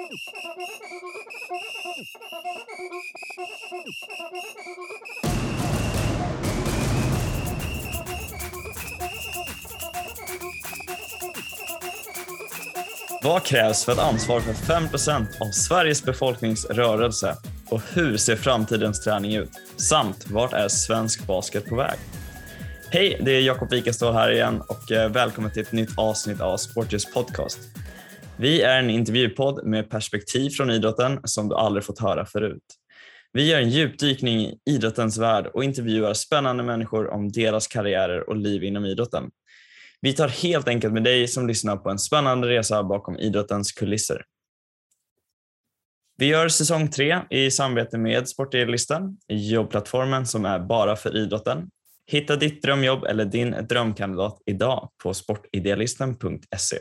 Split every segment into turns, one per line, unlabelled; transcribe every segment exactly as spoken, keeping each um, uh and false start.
Vad krävs för att ansvara för fem procent av Sveriges befolkningsrörelse? Och hur ser framtidens träning ut? Samt, vart är svensk basket på väg? Hej, det är Jakob Wikestål här igen och välkommen till ett nytt avsnitt av Sportljus podcast. Vi är en intervjupodd med perspektiv från idrotten som du aldrig fått höra förut. Vi gör en djupdykning i idrottens värld och intervjuar spännande människor om deras karriärer och liv inom idrotten. Vi tar helt enkelt med dig som lyssnar på en spännande resa bakom idrottens kulisser. Vi gör säsong tre i samarbete med Sportidélistan, jobbplattformen som är bara för idrotten. Hitta ditt drömjobb eller din drömkandidat idag på sportidealisten punkt se.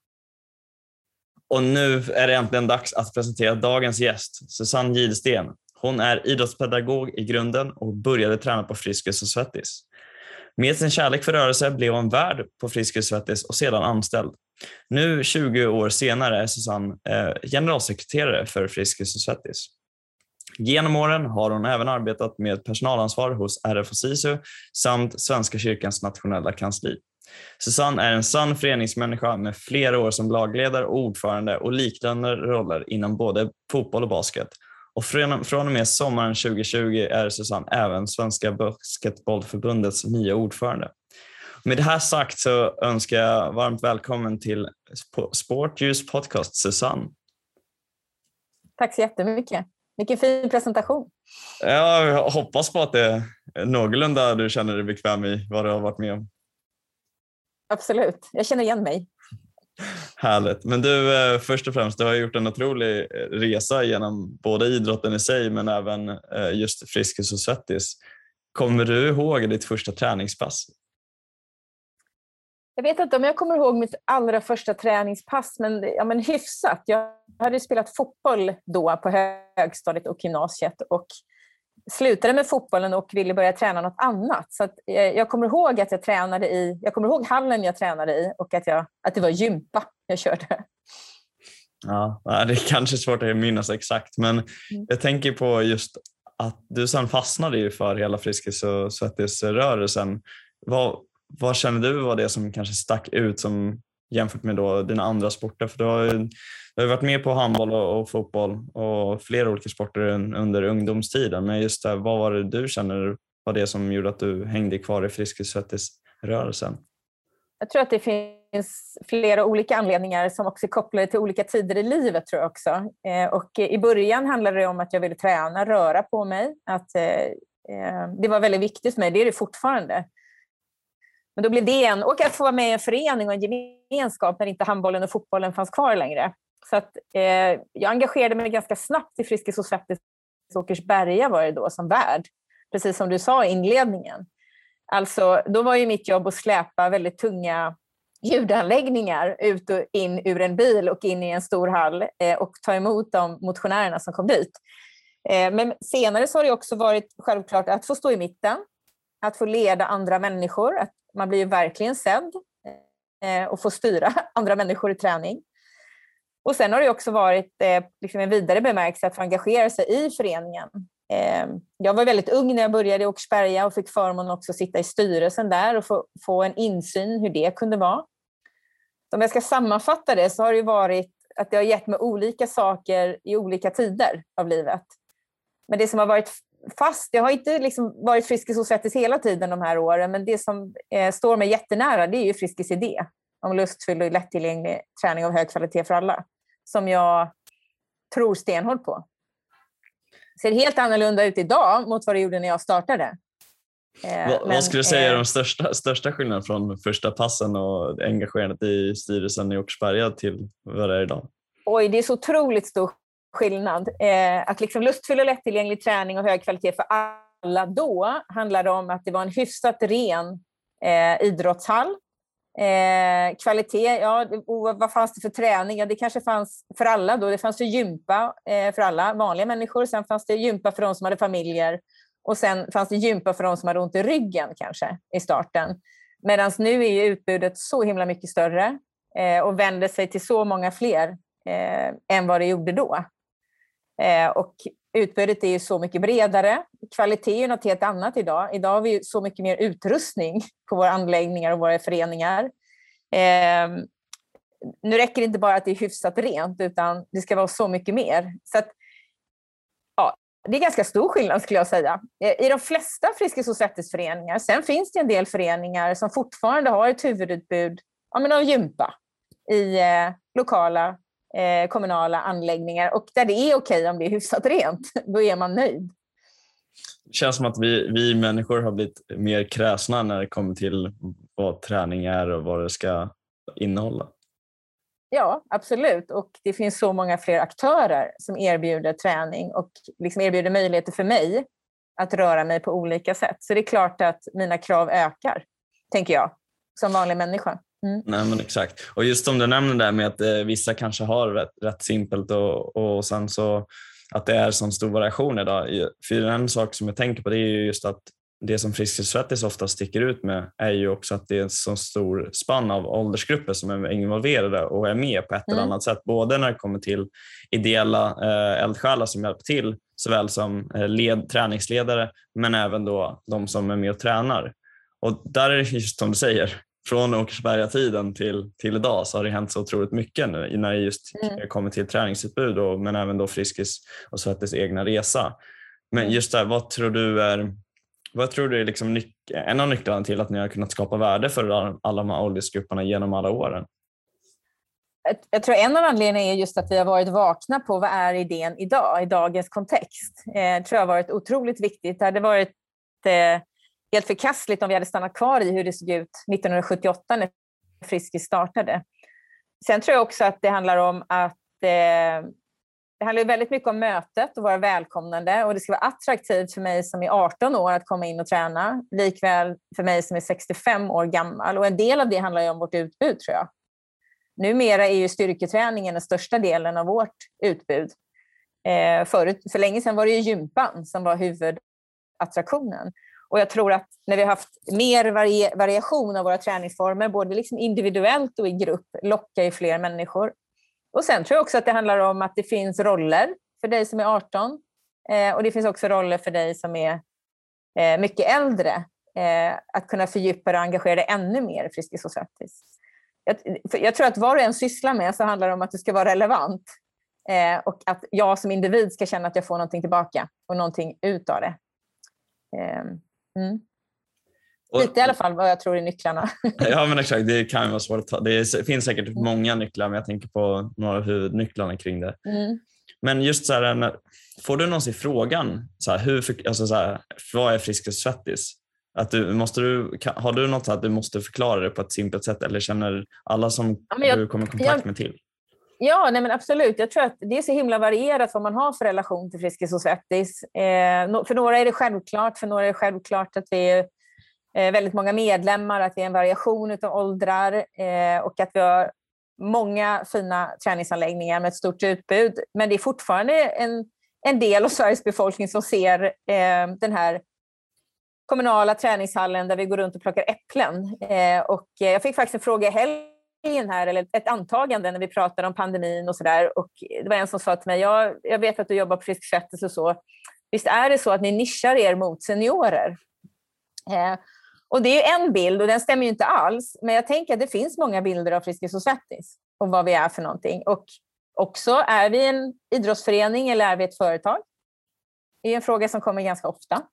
Och nu är det äntligen dags att presentera dagens gäst, Susanne Gidsten. Hon är idrottspedagog i grunden och började träna på Friskis och Svettis. Med sin kärlek för rörelse blev hon värd på Friskis och Svettis och sedan anställd. Nu tjugo år senare är Susanne eh, generalsekreterare för Friskis och Svettis. Genom åren har hon även arbetat med personalansvar hos R F och SISU samt Svenska kyrkans nationella kansli. Susanne är en sann föreningsmänniska med flera år som lagledare och ordförande och liknande roller inom både fotboll och basket. Och från, från och med sommaren tjugo tjugo är Susanne även Svenska basketbollförbundets nya ordförande. Med det här sagt så önskar jag varmt välkommen till Sportljus podcast, Susanne.
Tack så jättemycket. Vilken fin presentation.
Ja, jag hoppas på att det är någorlunda du känner dig bekväm i vad du har varit med om.
Absolut, jag känner igen mig.
Härligt. Men du, först och främst, du har gjort en otrolig resa genom både idrotten i sig men även just Friskis och Svettis. Kommer du ihåg ditt första träningspass?
Jag vet inte om jag kommer ihåg mitt allra första träningspass, men, ja, men hyfsat. Jag hade spelat fotboll då på högstadiet och gymnasiet och slutade med fotbollen och ville börja träna något annat. Så att jag kommer ihåg att jag tränade i, jag kommer ihåg hallen jag tränade i och att, jag, att det var gympa jag körde.
Ja, det är kanske svårt att minnas exakt, men mm. jag tänker på just att du sen fastnade ju för hela Friskis och Svettis-rörelsen. Vad, vad känner du var det som kanske stack ut som jämfört med då dina andra sporter? För du har ju, du har varit med på handboll och, och fotboll och flera olika sporter under ungdomstiden. Men just där, vad var det du känner var det som gjorde att du hängde kvar i Friskis och Svettis-rörelsen?
Jag tror att det finns flera olika anledningar som också är kopplade till olika tider i livet, tror jag också. Eh, och i början handlade det om att jag ville träna, röra på mig. Att, eh, det var väldigt viktigt för mig, det är det fortfarande. Men då blev det en, och att få vara med i en förening och en gemenskap när inte handbollen och fotbollen fanns kvar längre. Så att, eh, jag engagerade mig ganska snabbt i Friskis och Svettis. Åkersberga var det då som värd. Precis som du sa i inledningen. Alltså, då var ju mitt jobb att släpa väldigt tunga ljudanläggningar ut och in ur en bil och in i en stor hall eh, och ta emot de motionärerna som kom dit. Eh, men senare så har det också varit självklart att få stå i mitten. Att få leda andra människor. Att man blir ju verkligen sedd eh, och får styra andra människor i träning. Och sen har det också varit eh, liksom en vidare bemärkelse att få engagera sig i föreningen. Eh, jag var väldigt ung när jag började i Åkersberga och fick förmånen också sitta i styrelsen där och få, få en insyn hur det kunde vara. Så om jag ska sammanfatta det så har det varit att det har gett mig olika saker i olika tider av livet. Men det som har varit fast, jag har inte liksom varit Friskis och Svettis hela tiden de här åren, men det som eh, står mig jättenära, det är ju Friskis idé om lustfylld och lättillgänglig träning av hög kvalitet för alla, som jag tror stenhårt på. Ser helt annorlunda ut idag mot vad det gjorde när jag startade. Eh,
vad,
men,
vad skulle du säga är
eh,
de största, största skillnaden från första passen och engagerandet i styrelsen i Åkersberga till vad det är idag?
Oj, det är så otroligt stor skillnad. Eh, att liksom lustfylld och lättillgänglig träning och hög kvalitet för alla då handlade om att det var en hyfsat ren eh, idrottshall. Eh, kvalitet, ja, och vad fanns det för träning? Ja, det kanske fanns för alla då. Det fanns ju gympa eh, för alla vanliga människor. Sen fanns det gympa för de som hade familjer. Och sen fanns det gympa för de som hade ont i ryggen kanske i starten. Medan nu är ju utbudet så himla mycket större eh, och vänder sig till så många fler eh, än vad det gjorde då. Eh, och utbudet är ju så mycket bredare. Kvalitet är ju något helt annat idag. Idag har vi ju så mycket mer utrustning på våra anläggningar och våra föreningar. Eh, nu räcker det inte bara att det är hyfsat rent, utan det ska vara så mycket mer. Så att, ja, det är ganska stor skillnad skulle jag säga. I de flesta Friskis och Svettis-föreningar, sen finns det en del föreningar som fortfarande har ett huvudutbud ja, men av gympa i eh, lokala eh, kommunala anläggningar, och där det är okej om det är hyfsat rent, då är man nöjd.
Det känns som att vi, vi människor har blivit mer kräsna när det kommer till vad träning är och vad det ska innehålla.
Ja, absolut. Och det finns så många fler aktörer som erbjuder träning och liksom erbjuder möjligheter för mig att röra mig på olika sätt. Så det är klart att mina krav ökar, tänker jag, som vanlig människa. Mm.
Nej, men exakt. Och just om du nämner det med att eh, vissa kanske har rätt, rätt simpelt och, och sen så att det är sån stor variation idag. För en sak som jag tänker på, det är ju just att det som Friskis och Svettis ofta sticker ut med är ju också att det är en så stor spann av åldersgrupper som är involverade och är med på ett mm. eller annat sätt. Både när det kommer till ideella eh, eldsjälar som hjälper till, såväl som eh, led, träningsledare, men även då de som är med och tränar. Och där är det just som du säger, från Åkersberga-tiden till, till idag så har det hänt så otroligt mycket nu, när det just mm. kommer till träningsutbud och, men även då Friskis och Svettis egna resa. Men just där, vad tror du är Vad tror du är liksom nyc- en av nycklarna till att ni har kunnat skapa värde för alla de här åldersgrupperna genom alla åren?
Jag tror en av anledningarna är just att vi har varit vakna på vad är idén idag, i dagens kontext. Jag tror det har varit otroligt viktigt. Det hade varit eh, helt förkastligt om vi hade stannat kvar i hur det såg ut nittonhundrasjuttioåtta när Friskis startade. Sen tror jag också att det handlar om att eh, det handlar väldigt mycket om mötet och vara välkomnande, och det ska vara attraktivt för mig som är arton år att komma in och träna, likväl för mig som är sextiofem år gammal. Och en del av det handlar ju om vårt utbud, tror jag. Numera är ju styrketräningen den största delen av vårt utbud. Eh, förut, för länge sedan var det ju gympan som var huvudattraktionen. Och jag tror att när vi har haft mer vari- variation av våra träningsformer, både liksom individuellt och i grupp, lockar ju fler människor. Och sen tror jag också att det handlar om att det finns roller för dig som är arton. Eh, och det finns också roller för dig som är eh, mycket äldre. Eh, att kunna fördjupa och engagera dig ännu mer i Friskis och Svettis. Jag, jag tror att vad du än sysslar med så handlar det om att du ska vara relevant. Eh, och att jag som individ ska känna att jag får någonting tillbaka och någonting ut av det. Eh, mm. Lite i alla fall vad jag tror är nycklarna.
Ja, men exakt. Det kan vara svårt att ta. Det är, finns säkert mm. många nycklar, men jag tänker på några av huvudnycklarna kring det. Mm. Men just så här, när, får du någonsin frågan, så här, hur, alltså så här, vad är Friskis och Svettis? Att du, måste du, har du något att du måste förklara det på ett simpelt sätt, eller känner alla som ja, jag, du kommer i kontakt jag, med till?
Ja, nej men absolut. Jag tror att det är så himla varierat vad man har för relation till Friskis och Svettis. Eh, för några är det självklart, för några är det självklart att vi är väldigt många medlemmar, att vi är en variation av åldrar eh, och att vi har många fina träningsanläggningar med ett stort utbud. Men det är fortfarande en, en del av Sveriges befolkning som ser eh, den här kommunala träningshallen där vi går runt och plockar äpplen. Eh, och jag fick faktiskt en fråga i helgen här, eller ett antagande när vi pratade om pandemin och sådär. Och det var en som sa till mig, jag, jag vet att du jobbar på Friskis och Svettis och så. Visst är det så att ni nischar er mot seniorer? Eh, Och det är en bild och den stämmer ju inte alls. Men jag tänker att det finns många bilder av Friskis och Svettis och vad vi är för någonting. Och också, är vi en idrottsförening eller är vi ett företag? Det är en fråga som kommer ganska ofta.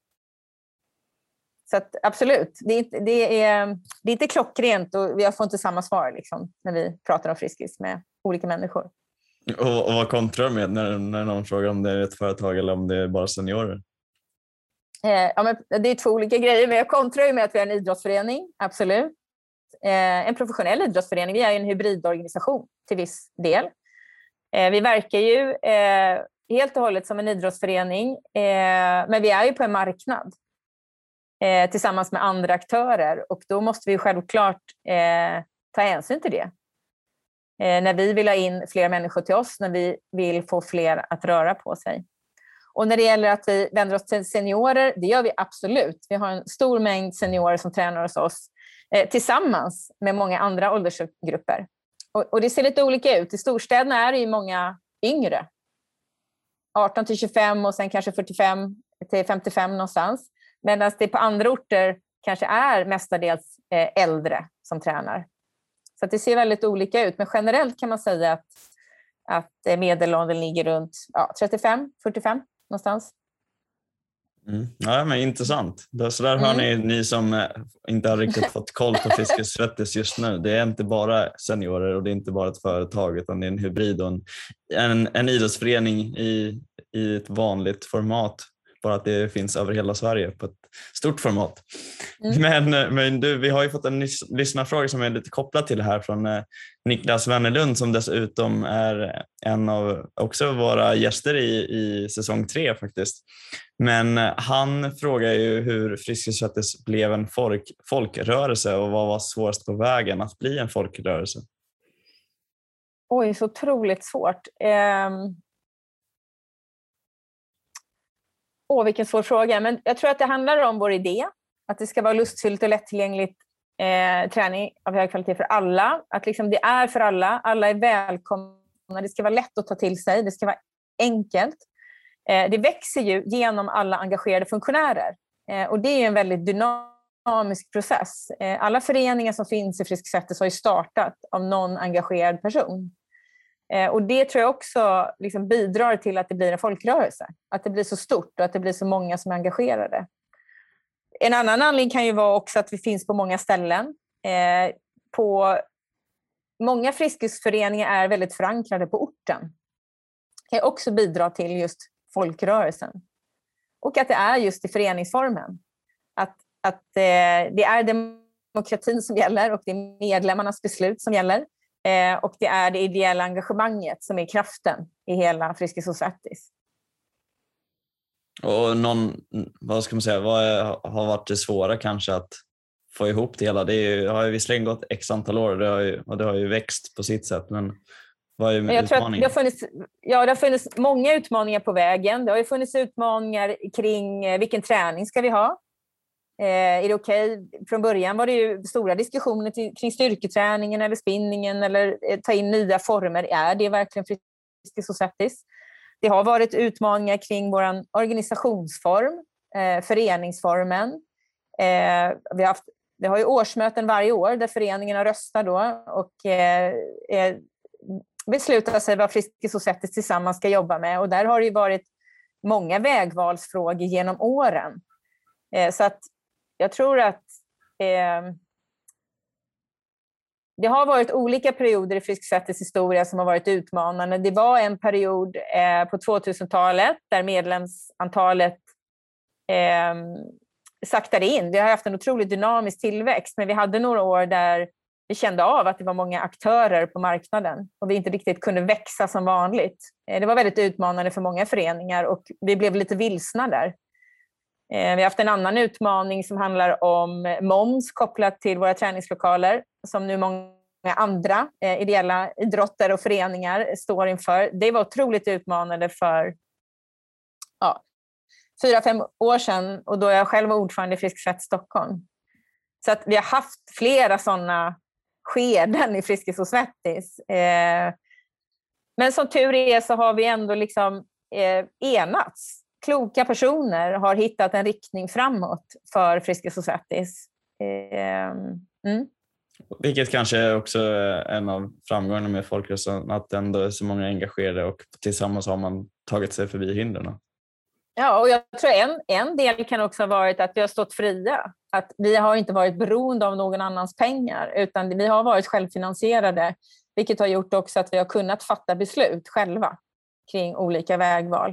Så att, absolut, det är, inte, det, är, det är inte klockrent och jag får inte samma svar liksom, när vi pratar om Friskis med olika människor.
Och, och vad kontrar du med när, när någon frågar om det är ett företag eller om det är bara seniorer?
Eh, ja, men det är två olika grejer, men jag kontrar ju med att vi är en idrottsförening, absolut. Eh, en professionell idrottsförening, vi är en hybridorganisation till viss del. Eh, vi verkar ju eh, helt och hållet som en idrottsförening, eh, men vi är ju på en marknad eh, tillsammans med andra aktörer, och då måste vi självklart eh, ta hänsyn till det. Eh, när vi vill ha in fler människor till oss, när vi vill få fler att röra på sig. Och när det gäller att vi vänder oss till seniorer, det gör vi absolut. Vi har en stor mängd seniorer som tränar hos oss eh, tillsammans med många andra åldersgrupper. Och, och det ser lite olika ut. I storstäderna är det ju många yngre. arton till tjugofem och sen kanske fyrtiofem till femtiofem någonstans. Medan det på andra orter kanske är mestadels eh, äldre som tränar. Så att det ser väldigt olika ut. Men generellt kan man säga att, att medelåldern ligger runt ja, trettiofem fyrtiofem någonstans.
Mm. Ja, men intressant. Så där hör ni, ni som inte har riktigt fått koll på Friskis Svettis just nu. Det är inte bara seniorer och det är inte bara ett företag, utan det är en hybrid och en, en, en idrottsförening i, i ett vanligt format. Bara att det finns över hela Sverige på ett stort format. Mm. Men, men du, vi har ju fått en lyssnarfråga som är lite kopplad till det här från eh, Niklas Wennerlund, som dessutom är en av också våra gäster i, i säsong tre faktiskt. Men eh, han frågar ju hur Friskis Svettis blev en folk, folkrörelse och vad var svårast på vägen att bli en folkrörelse?
Oj, så otroligt svårt. Um... Åh, vilken svår fråga. Men jag tror att det handlar om vår idé. Att det ska vara lustfyllt och lättillgängligt eh, träning av hög kvalitet för alla. Att liksom det är för alla. Alla är välkomna. Det ska vara lätt att ta till sig. Det ska vara enkelt. Eh, det växer ju genom alla engagerade funktionärer. Eh, och det är en väldigt dynamisk process. Eh, alla föreningar som finns i Friskis Svettis har ju startat av någon engagerad person. Och det tror jag också liksom bidrar till att det blir en folkrörelse. Att det blir så stort och att det blir så många som är engagerade. En annan anledning kan ju vara också att vi finns på många ställen. Eh, på många Friskisföreningar är väldigt förankrade på orten. Det kan också bidra till just folkrörelsen. Och att det är just i föreningsformen. Att, att eh, det är demokratin som gäller och det är medlemmarnas beslut som gäller. Eh, och det är det ideella engagemanget som är kraften i hela Friskis Svettis.
Och någon, vad ska man säga, vad är, har varit det svåra kanske att få ihop det hela? Det är ju, har ju visserligen gått x antal år och det har ju, och det har ju växt på sitt sätt, men vad är
jag tror att det har funnits, ja, det har funnits många utmaningar på vägen. Det har ju funnits utmaningar kring vilken träning ska vi ha? Eh, är det okej? Okay? Från början var det ju stora diskussioner till, kring styrketräningen eller spinningen eller eh, ta in nya former. Är det verkligen Friskis Svettis? Det har varit utmaningar kring vår organisationsform, eh, föreningsformen. Eh, vi, har haft, vi har ju årsmöten varje år där föreningarna röstar då och eh, eh, beslutar sig vad Friskis Svettis tillsammans ska jobba med. Och där har det ju varit många vägvalsfrågor genom åren. Eh, så att jag tror att eh, det har varit olika perioder i Friskis Svettis historia som har varit utmanande. Det var en period eh, på tvåtusentalet där medlemsantalet eh, saktade in. Vi har haft en otroligt dynamisk tillväxt, men vi hade några år där vi kände av att det var många aktörer på marknaden och vi inte riktigt kunde växa som vanligt. Eh, det var väldigt utmanande för många föreningar och vi blev lite vilsna där. Vi har haft en annan utmaning som handlar om moms kopplat till våra träningslokaler som nu många andra eh, ideella idrotter och föreningar står inför. Det var otroligt utmanande för ja, fyra, fem år sedan och då jag själv var ordförande i Friskis Svettis Stockholm. Så att vi har haft flera sådana skeden i Friskis Svettis. Eh, men som tur är så har vi ändå liksom eh, enats. Kloka personer har hittat en riktning framåt för Friskis Svettis. Mm.
Vilket kanske är också en av framgångarna med folkrörelsen, att ändå är så många engagerade och tillsammans har man tagit sig förbi hindren.
Ja, och jag tror en, en del kan också ha varit att vi har stått fria. Att vi har inte varit beroende av någon annans pengar utan vi har varit självfinansierade, vilket har gjort också att vi har kunnat fatta beslut själva kring olika vägval.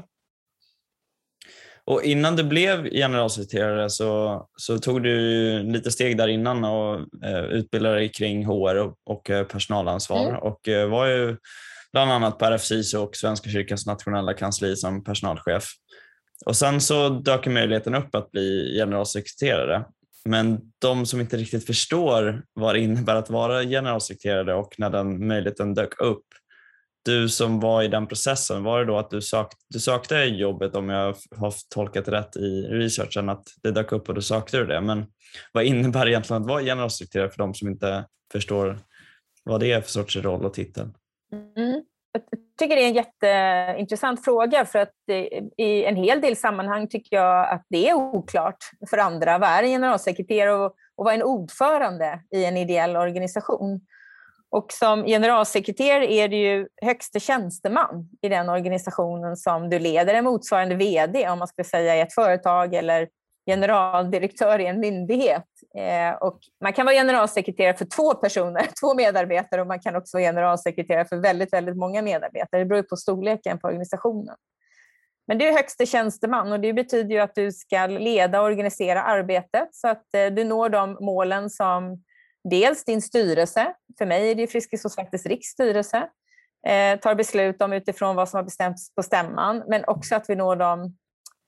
Och innan du blev generalsekreterare så, så tog du lite steg där innan och eh, utbildade dig kring H R och, och eh, personalansvar mm. och eh, var ju bland annat på R F S I S O och Svenska kyrkans nationella kansli som personalchef. Och sen så dök möjligheten upp att bli generalsekreterare. Men de som inte riktigt förstår vad det innebär att vara generalsekreterare och när den möjligheten dök upp, du som var i den processen, var det då att du, sökt, du sökte jobbet, om jag har tolkat rätt i researchen, att det dök upp och du sökte det. Men vad innebär egentligen att vara generalsekreterare för de som inte förstår vad det är för sorts roll och titel.
Mm. Jag tycker det är en jätteintressant fråga, för att i en hel del sammanhang tycker jag att det är oklart för andra. Vad är en generalsekreterare och, och vad är en ordförande i en ideell organisation? Och som generalsekreterare är du ju högste tjänsteman i den organisationen som du leder, en motsvarande vd om man ska säga i ett företag eller generaldirektör i en myndighet. Eh, och man kan vara generalsekreterare för två personer, två medarbetare, och man kan också vara generalsekreterare för väldigt, väldigt många medarbetare. Det beror på storleken på organisationen. Men du är högste tjänsteman och det betyder ju att du ska leda och organisera arbetet så att eh, du når de målen som dels din styrelse, för mig är det Friskis och Svettis riksstyrelse, eh, tar beslut om utifrån vad som har bestämts på stämman, men också att vi når de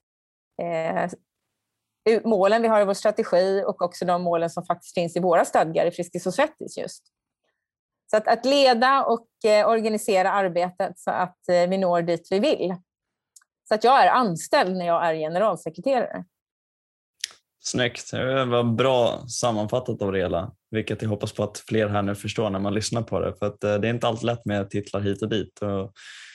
eh, målen vi har i vår strategi och också de målen som faktiskt finns i våra stadgar i Friskis och Svettis just. Så att, att leda och eh, organisera arbetet så att eh, vi når dit vi vill. Så att jag är anställd när jag är generalsekreterare.
Snyggt. Det var bra sammanfattat av det hela, vilket jag hoppas på att fler här nu förstår när man lyssnar på det. För att det är inte alltid lätt med titlar hit och dit. Och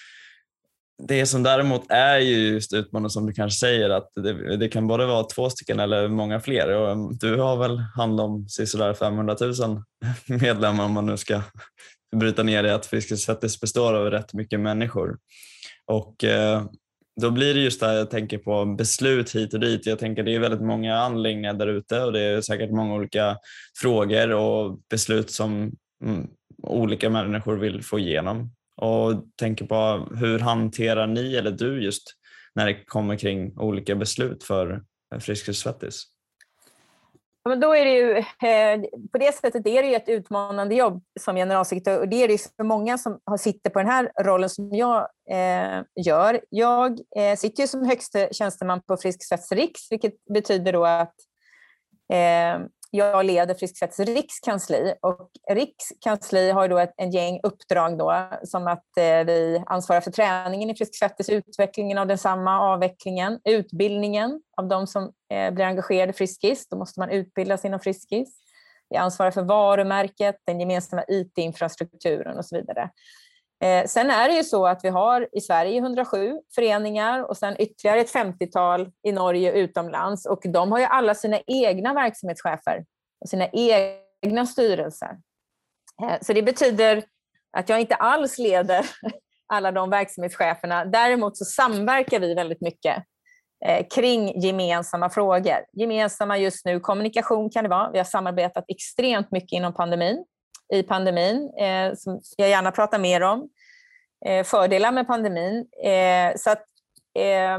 det som däremot är ju just utmanande som du kanske säger, att det, det kan både vara två stycken eller många fler. Och du har väl hand om sådär femhundratusen medlemmar om man nu ska bryta ner det, att Friskis och Svettis består av rätt mycket människor. Och eh, då blir det just det jag tänker på, beslut hit och dit. Jag tänker det är väldigt många anläggningar där ute och det är säkert många olika frågor och beslut som mm, olika människor vill få igenom. Och tänker på hur hanterar ni eller du just när det kommer kring olika beslut för Friskis och Svettis?
Ja, men då är det ju, eh, på det sättet är det ju ett utmanande jobb som generalsekreterare, och det är det för många som har, sitter på den här rollen som jag eh, gör. Jag eh, sitter ju som högste tjänsteman på Friskis och Svettis riks, vilket betyder då att eh, jag leder Friskis och Svettis rikskansli, och rikskansli har då ett en gäng uppdrag då, som att eh, vi ansvarar för träningen i Friskis och Svettis, utvecklingen av densamma, avvecklingen, utbildningen av de som eh, blir engagerade i Friskis. Då måste man utbildas inom Friskis. Vi ansvarar för varumärket, den gemensamma I T-infrastrukturen och så vidare. Eh, sen är det ju så att vi har i Sverige hundrasju föreningar och sen ytterligare ett femtiotal i Norge och utomlands, och de har ju alla sina egna verksamhetschefer och sina egna styrelser. Eh, så det betyder att jag inte alls leder alla de verksamhetscheferna. Däremot så samverkar vi väldigt mycket eh, kring gemensamma frågor. Gemensamma just nu, kommunikation kan det vara. Vi har samarbetat extremt mycket inom pandemin. i pandemin, eh, som jag gärna pratar mer om. Eh, fördelar med pandemin. Eh, så att, eh,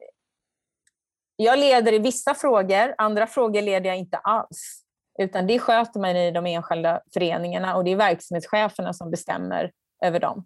jag leder i vissa frågor, andra frågor leder jag inte alls. Utan det sköter man i de enskilda föreningarna, och det är verksamhetscheferna som bestämmer över dem.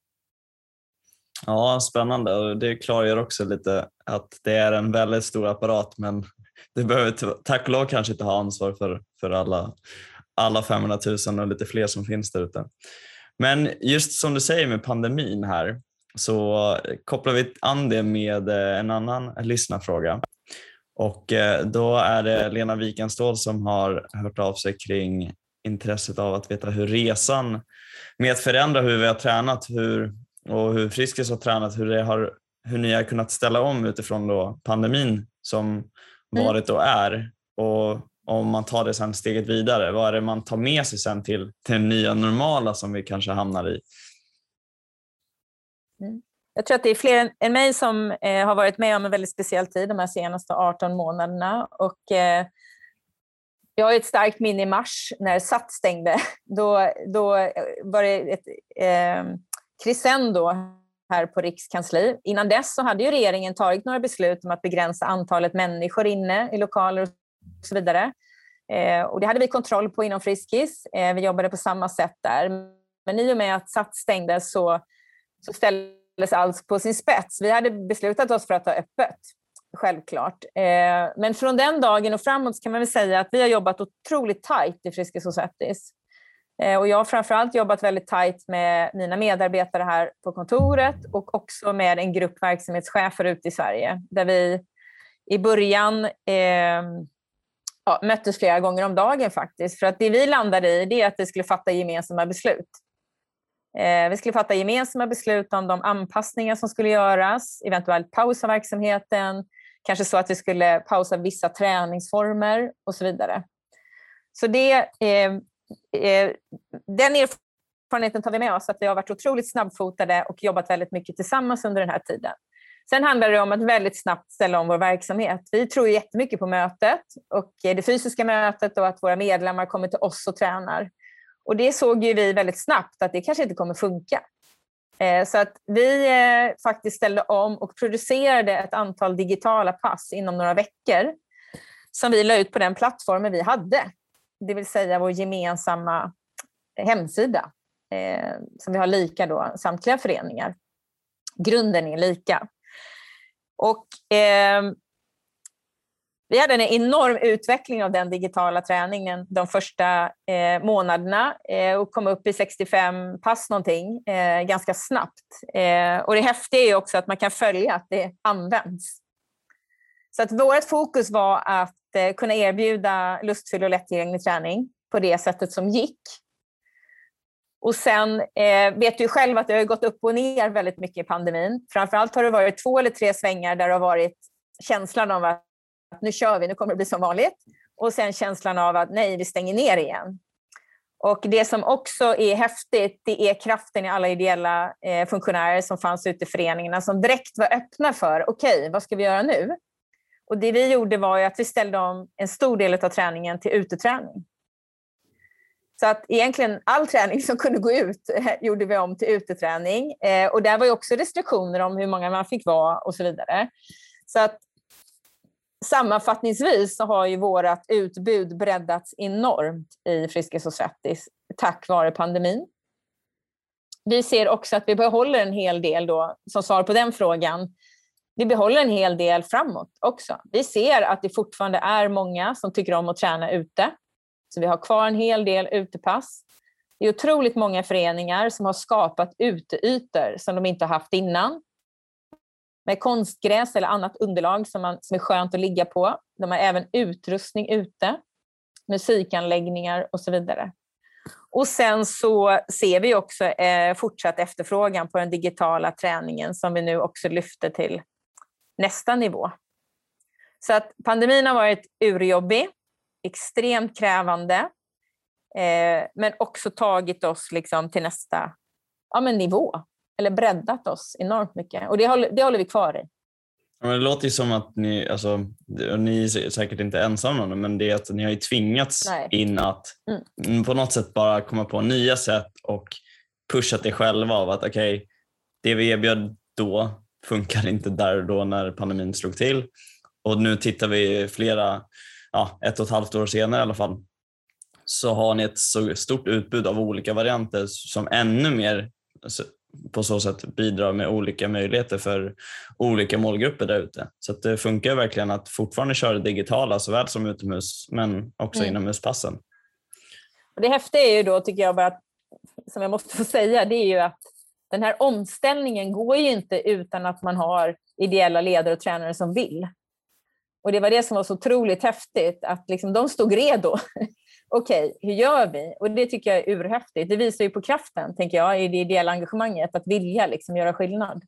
Ja, spännande. Och det klargör också lite att det är en väldigt stor apparat, men det behöver tack och lov kanske inte ha ansvar för, för alla alla femhundratusen och lite fler som finns där ute. Men just som du säger med pandemin här, så kopplar vi an det med en annan lyssnarfråga. Och då är det Lena Wikenståhl som har hört av sig kring intresset av att veta hur resan med att förändra hur vi har tränat hur, och hur Friskis har tränat, hur, det har, hur ni har kunnat ställa om utifrån då pandemin som varit och är. Och om man tar det sen steget vidare, vad är det man tar med sig sen till, till den nya normala som vi kanske hamnar i?
Mm. Jag tror att det är fler än mig som eh, har varit med om en väldigt speciell tid de här senaste arton månaderna. Och, eh, jag har ett starkt minne i mars när S A T stängde. Då, då var det ett eh, crescendo här på Rikskansli. Innan dess så hade ju regeringen tagit några beslut om att begränsa antalet människor inne i lokaler och så vidare. Eh, och det hade vi kontroll på inom Friskis. Eh, vi jobbade på samma sätt där. Men i och med att S A T stängdes så, så ställdes allt på sin spets. Vi hade beslutat oss för att ha öppet, självklart. Eh, men från den dagen och framåt kan man väl säga att vi har jobbat otroligt tajt i Friskis och Svettis. Eh, och jag har framförallt jobbat väldigt tajt med mina medarbetare här på kontoret och också med en grupp verksamhetschefer ute i Sverige. Där vi i början eh, ja, möttes flera gånger om dagen faktiskt. För att det vi landade i det är att vi skulle fatta gemensamma beslut. Eh, vi skulle fatta gemensamma beslut om de anpassningar som skulle göras, eventuellt pausa verksamheten, kanske så att vi skulle pausa vissa träningsformer och så vidare. Så det, eh, eh, den erfarenheten tar vi med oss, att vi har varit otroligt snabbfotade och jobbat väldigt mycket tillsammans under den här tiden. Sen handlar det om att väldigt snabbt ställa om vår verksamhet. Vi tror jättemycket på mötet och det fysiska mötet och att våra medlemmar kommer till oss och tränar. Och det såg ju vi väldigt snabbt att det kanske inte kommer funka. Så att vi faktiskt ställde om och producerade ett antal digitala pass inom några veckor som vi la ut på den plattformen vi hade. Det vill säga vår gemensamma hemsida som vi har lika då, samtliga föreningar. Grunden är lika. Och eh, vi hade en enorm utveckling av den digitala träningen de första eh, månaderna eh, och kom upp i sextiofem pass någonting eh, ganska snabbt. Eh, och det häftiga är också att man kan följa att det används. Så att vårt fokus var att eh, kunna erbjuda lustfylld och lättillgänglig träning på det sättet som gick. Och sen eh, vet du själv att det har gått upp och ner väldigt mycket i pandemin. Framförallt har det varit två eller tre svängar där det har varit känslan av att nu kör vi, nu kommer det bli som vanligt. Och sen känslan av att nej, vi stänger ner igen. Och det som också är häftigt, det är kraften i alla ideella eh, funktionärer som fanns ute i föreningarna som direkt var öppna för, okej, okay, vad ska vi göra nu? Och det vi gjorde var ju att vi ställde om en stor del av träningen till uteträning. Så att egentligen all träning som kunde gå ut eh, gjorde vi om till uteträning. Eh, och där var ju också restriktioner om hur många man fick vara och så vidare. Så att sammanfattningsvis så har ju vårat utbud breddats enormt i Friskis och Svettis tack vare pandemin. Vi ser också att vi behåller en hel del då, som svar på den frågan, vi behåller en hel del framåt också. Vi ser att det fortfarande är många som tycker om att träna ute. Så vi har kvar en hel del utepass. Det är otroligt många föreningar som har skapat uteytor som de inte har haft innan. Med konstgräs eller annat underlag som, man, som är skönt att ligga på. De har även utrustning ute. Musikanläggningar och så vidare. Och sen så ser vi också eh, fortsatt efterfrågan på den digitala träningen som vi nu också lyfter till nästa nivå. Så att pandemin har varit urjobbig. Extremt krävande, eh, men också tagit oss liksom till nästa ja, men nivå, eller breddat oss enormt mycket. Och det håller, det håller vi kvar i.
Ja, men det låter ju som att ni, alltså, ni är säkert inte ensamma, men det är att ni har ju tvingats Nej. in att mm. på något sätt bara komma på nya sätt och pushat er själva av att okej, okay, det vi erbjöd då funkar inte där och då när pandemin slog till. Och nu tittar vi flera Ja, ett och ett halvt år senare i alla fall, så har ni ett så stort utbud av olika varianter som ännu mer på så sätt bidrar med olika möjligheter för olika målgrupper där ute. Så att det funkar verkligen att fortfarande köra digitala såväl som utomhus, men också mm. inomhuspassen.
Och det häftiga är ju då, tycker jag, bara, som jag måste få säga, det är ju att den här omställningen går ju inte utan att man har ideella ledare och tränare som vill. Och det var det som var så otroligt häftigt, att liksom de stod redo. Okej, okay, hur gör vi? Och det tycker jag är urhäftigt. Det visar ju på kraften, tänker jag, i det ideella engagemanget, att vilja liksom göra skillnad.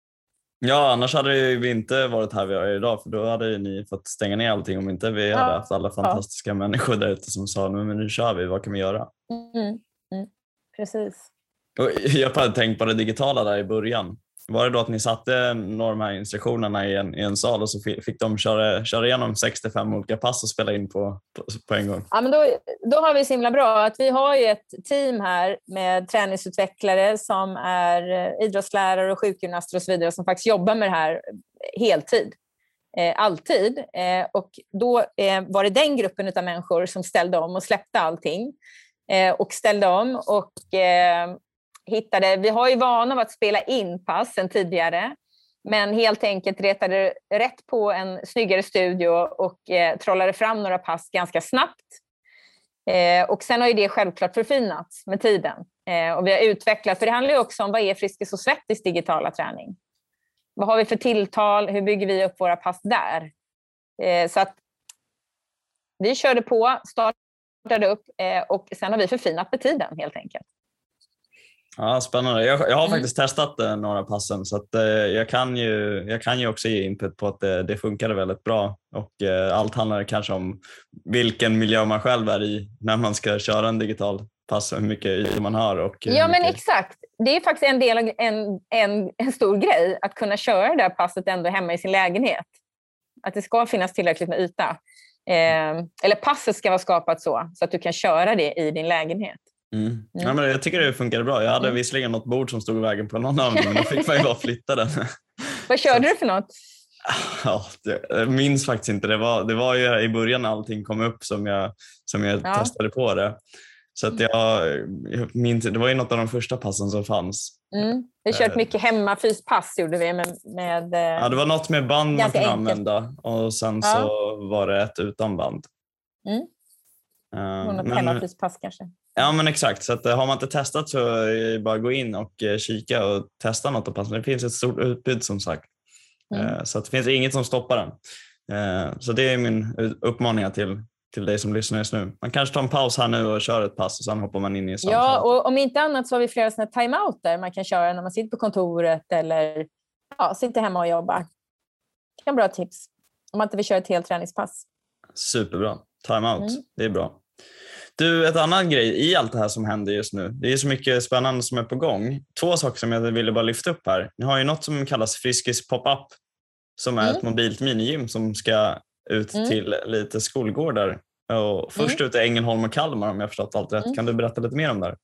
Ja, annars hade vi inte varit här vi är idag, för då hade ni fått stänga ner allting om inte vi ja. hade haft alla fantastiska ja. människor där ute som sa, men nu kör vi, vad kan vi göra?
Mm, mm, precis.
Och jag hade tänkt på det digitala där i början. Var det då att ni satte de här instruktionerna i en, i en sal och så fick de köra, köra igenom sextiofem olika pass och spela in på, på, på en gång?
Ja, men då, då har vi så himla bra att vi har ju ett team här med träningsutvecklare som är idrottslärare och sjukgymnaster och så vidare som faktiskt jobbar med det här heltid. Eh, alltid. Eh, och då eh, var det den gruppen av människor som ställde om och släppte allting. Eh, och ställde om och... Eh, hittade, vi har ju vana av att spela in pass sen tidigare, men helt enkelt retade rätt på en snyggare studio och eh, trollade fram några pass ganska snabbt. Eh, och sen har ju det självklart förfinats med tiden. Eh, och vi har utvecklat, för det handlar ju också om vad är Friskis och Svettis digitala träning? Vad har vi för tilltal? Hur bygger vi upp våra pass där? Eh, så att vi körde på, startade upp eh, och sen har vi förfinat med tiden helt enkelt.
Ja, spännande. Jag, jag har
Mm.
faktiskt testat eh, några passen så att, eh, jag, kan ju, jag kan ju också ge input på att det, det funkade väldigt bra och eh, allt handlar kanske om vilken miljö man själv är i när man ska köra en digital pass, hur mycket ytor man har. Och
ja men
mycket...
exakt, det är faktiskt en, del, en, en, en stor grej att kunna köra det här passet ändå hemma i sin lägenhet. Att det ska finnas tillräckligt med yta. Eh, eller passet ska vara skapat så, så att du kan köra det i din lägenhet.
Mm.
Mm.
Ja, men jag tycker det funkade bra. Jag hade mm. visserligen något bord som stod i vägen på någon övning, men då fick man ju bara flytta den.
Vad körde du för något?
Ja, det, jag minns faktiskt inte. Det var, det var ju i början när allting kom upp som jag, som jag ja. testade på det. Så att jag, jag minns, det var ju något av de första passen som fanns.
Mm. Vi har kört mycket hemmafyspass gjorde vi med, med
ja, det var något med band man kunde använda och sen ja. så var det ett utan band.
Mm. Uh, något hemmafyspass kanske.
Ja men exakt, så att, har man inte testat så är det bara gå in och kika och testa något och passa. Det finns ett stort utbud som sagt. Mm. Uh, så att det finns inget som stoppar den. Uh, så det är min uppmaning till till dig som lyssnar just nu. Man kanske tar en paus här nu och kör ett pass och sen hoppar man in i samtalet.
Ja, och om inte annat så har vi flera sådana timeouter man kan köra när man sitter på kontoret eller ja, sitter hemma och jobbar. Det kan vara bra tips om man inte vill köra ett helt träningspass.
Superbra. Timeout, mm. det är bra. Du, ett annan grej i allt det här som händer just nu. Det är så mycket spännande som är på gång. Två saker som jag ville bara lyfta upp här. Ni har ju något som kallas Friskis Pop-Up som är mm. ett mobilt minigym som ska ut mm. till lite skolgårdar. Och först mm. ut är Ängelholm och Kalmar om jag förstått allt rätt. Mm. Kan du berätta lite mer om det här?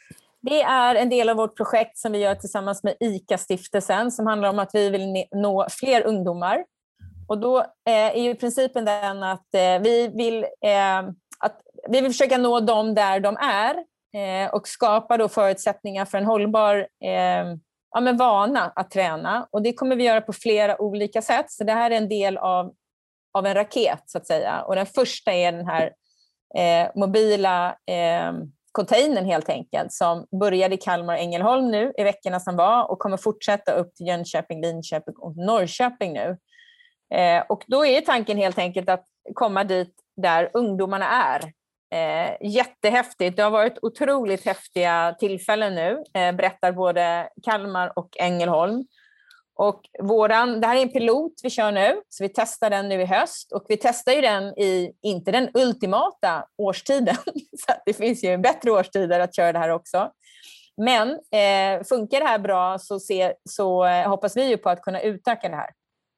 Det är en del av vårt projekt som vi gör tillsammans med ICA-stiftelsen som handlar om att vi vill nå fler ungdomar. Och då eh, är ju principen den att eh, vi vill eh, att vi vill försöka nå dem där de är eh, och skapa då förutsättningar för en hållbar eh, ja, men vana att träna. Och det kommer vi göra på flera olika sätt. Så det här är en del av av en raket så att säga. Och den första är den här eh, mobila eh, containern helt enkelt som började i Kalmar och Ängelholm nu i veckorna som var och kommer fortsätta upp till Jönköping, Linköping och Norrköping nu. Eh, och då är tanken helt enkelt att komma dit där ungdomarna är. Eh, jättehäftigt. Det har varit otroligt häftiga tillfällen nu, eh, berättar både Kalmar och Ängelholm. Och våran, det här är en pilot vi kör nu, så vi testar den nu i höst. Och vi testar ju den i, inte den ultimata årstiden, så att det finns ju bättre årstider att köra det här också. Men eh, funkar det här bra så, ser, så eh, hoppas vi ju på att kunna utöka det här.